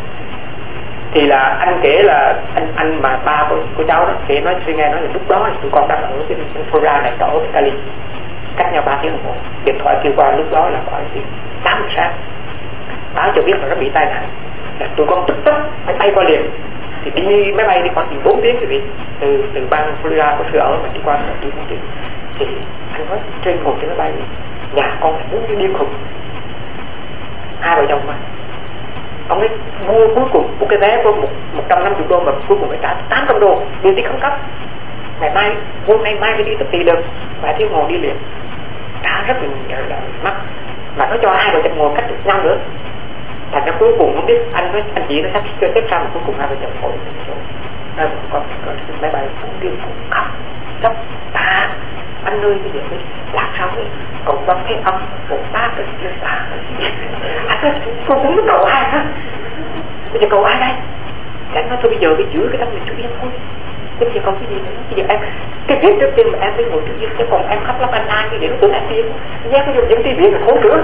Thì là anh kể là anh anh mà ba của, của cháu đó kể nói suy nghe nói là lúc đó tụi con đang ở cái Florida này, ở Cali, cách nhau ba tiếng đồng hồ, điện thoại kêu qua lúc đó là khoảng tám giờ sáng, báo cho biết là nó bị tai nạn, là tụi con tức tốc phải bay qua liền. Thì đi máy bay đi khoảng chừng bốn tiếng quý vị, từ từ bang Florida có sự ở mà đi qua là đi bốn tiếng. Thì anh nói trên một cái máy bay nhà con muốn đi điên khùng, hai vợ chồng mà ông ấy mua cuối cùng một cái vé của một một trăm năm mươi đô mà cuối cùng phải trả tám trăm đô đi đi khẩn cấp. Ngày mai hôm nay mai phải đi tập tỷ được, vài tiếng ngồi đi liền, trả rất là, là mắc, mà nó cho hai vợ chồng ngồi cách được nhau nữa. Thành ra cuối cùng không biết anh với anh chị nó sắp chơi tiếp ra, mà cuối cùng hai vợ chồng ngồi đây một con máy bay cũng đi cũng khóc khóc ta anh ơi cái gì đấy làm sao đấy còn có cái âm một ba cái chưa xa anh ơi cô cũng có cầu ai hả, bây giờ cầu ai đây? Anh nói thôi bây giờ cái giữa cái tâm mình chú yên thôi, bây giờ còn cái gì nữa, bây giờ em cái việc trước tiên mà em mới ngồi trước yên, chứ còn em khóc lắm anh ai cái gì nó tưởng em điên, nhé cái những cái việc là khổ nữa.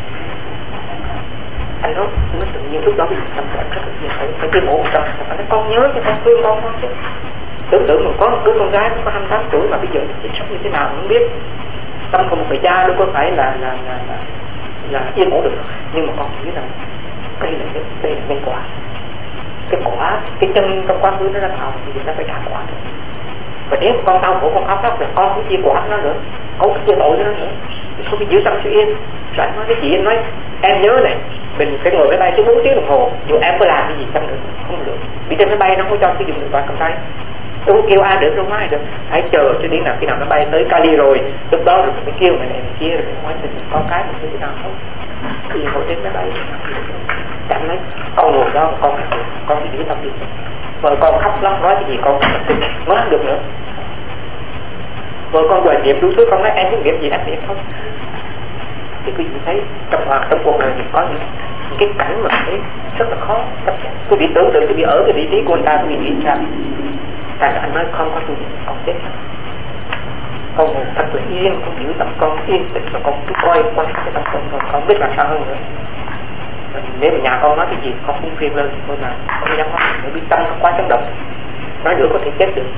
Anh nói nó tự nhiên lúc đó bị tâm trạng rất là nhiều, phải phải tuyên bố cho phải nói con nhớ cho con thương con con chứ. Tưởng tượng mà có một đứa con gái có hai mươi tám tuổi mà bây giờ chị sống như thế nào không biết. Tâm của một người cha đâu có phải là là là là, là yên ổn được, nhưng mà con chỉ biết rằng đây là cái đây là nhân quả, cái quả cái chân trong quá khứ nó đã tạo thì nó phải trả quả thôi. Và nếu con đau khổ con khóc lóc là con cũng chia quả nó nữa, con cũng chia tội cho nó nữa, không phải giữ tâm sự yên. Rồi anh nói cái chị anh nói em nhớ này, mình phải ngồi máy bay tới bốn tiếng đồng hồ, dù em có làm cái gì chăng nữa không được, vì trên máy bay nó không cho sử dụng điện thoại cầm tay. Tôi kêu ai được, đâu ai được, hãy chờ cho đến nào khi nào nó bay tới Cali rồi, lúc đó rồi mới kêu này này kia rồi nói cho con cái mình như thế nào không. Khi ngồi trên máy bay chẳng lấy con ngồi đó con con chỉ giữ tâm đi, rồi con khóc lóc nói cái gì con nói không được nữa, rồi con gọi niệm đủ thứ, con nói em có nghiệm gì đặc biệt không. Thì quý vị thấy trong hoạt trong cuộc đời mình có những cái cảnh mà thấy rất là khó chấp nhận. Quý vị tưởng tượng quý vị ở cái vị trí của anh ta, quý vị nghĩ sao? Tại anh nói không có tu viện con chết hết, con ngồi thật là yên, con giữ tâm con yên tĩnh rồi con cứ coi quan sát cái tâm con, con không biết làm sao hơn nữa. Rồi nếu mà nhà con nói cái gì con cũng phiền lên thôi, mà con dám nói để biết tâm nó quá chấn động, nói nữa có thể chết được.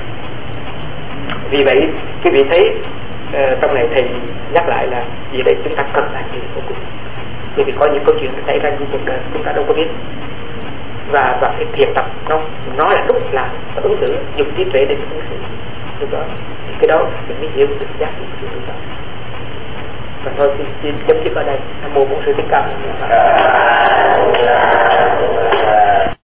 Vì vậy quý vị thấy uh, trong này thầy nhắc lại là vì đây chúng ta cần làm gì vô cùng, bởi vì có những câu chuyện xảy ra trong cuộc đời chúng ta đâu có biết, và và cái thiền tập nó nó là lúc là ứng xử, dùng trí tuệ để ứng xử lúc đó, cái đó mình mới hiểu được giá trị của chúng ta. Và thôi xin chấm dứt ở đây. Nam mô Bổn Sư Thích Ca Mâu Ni Phật.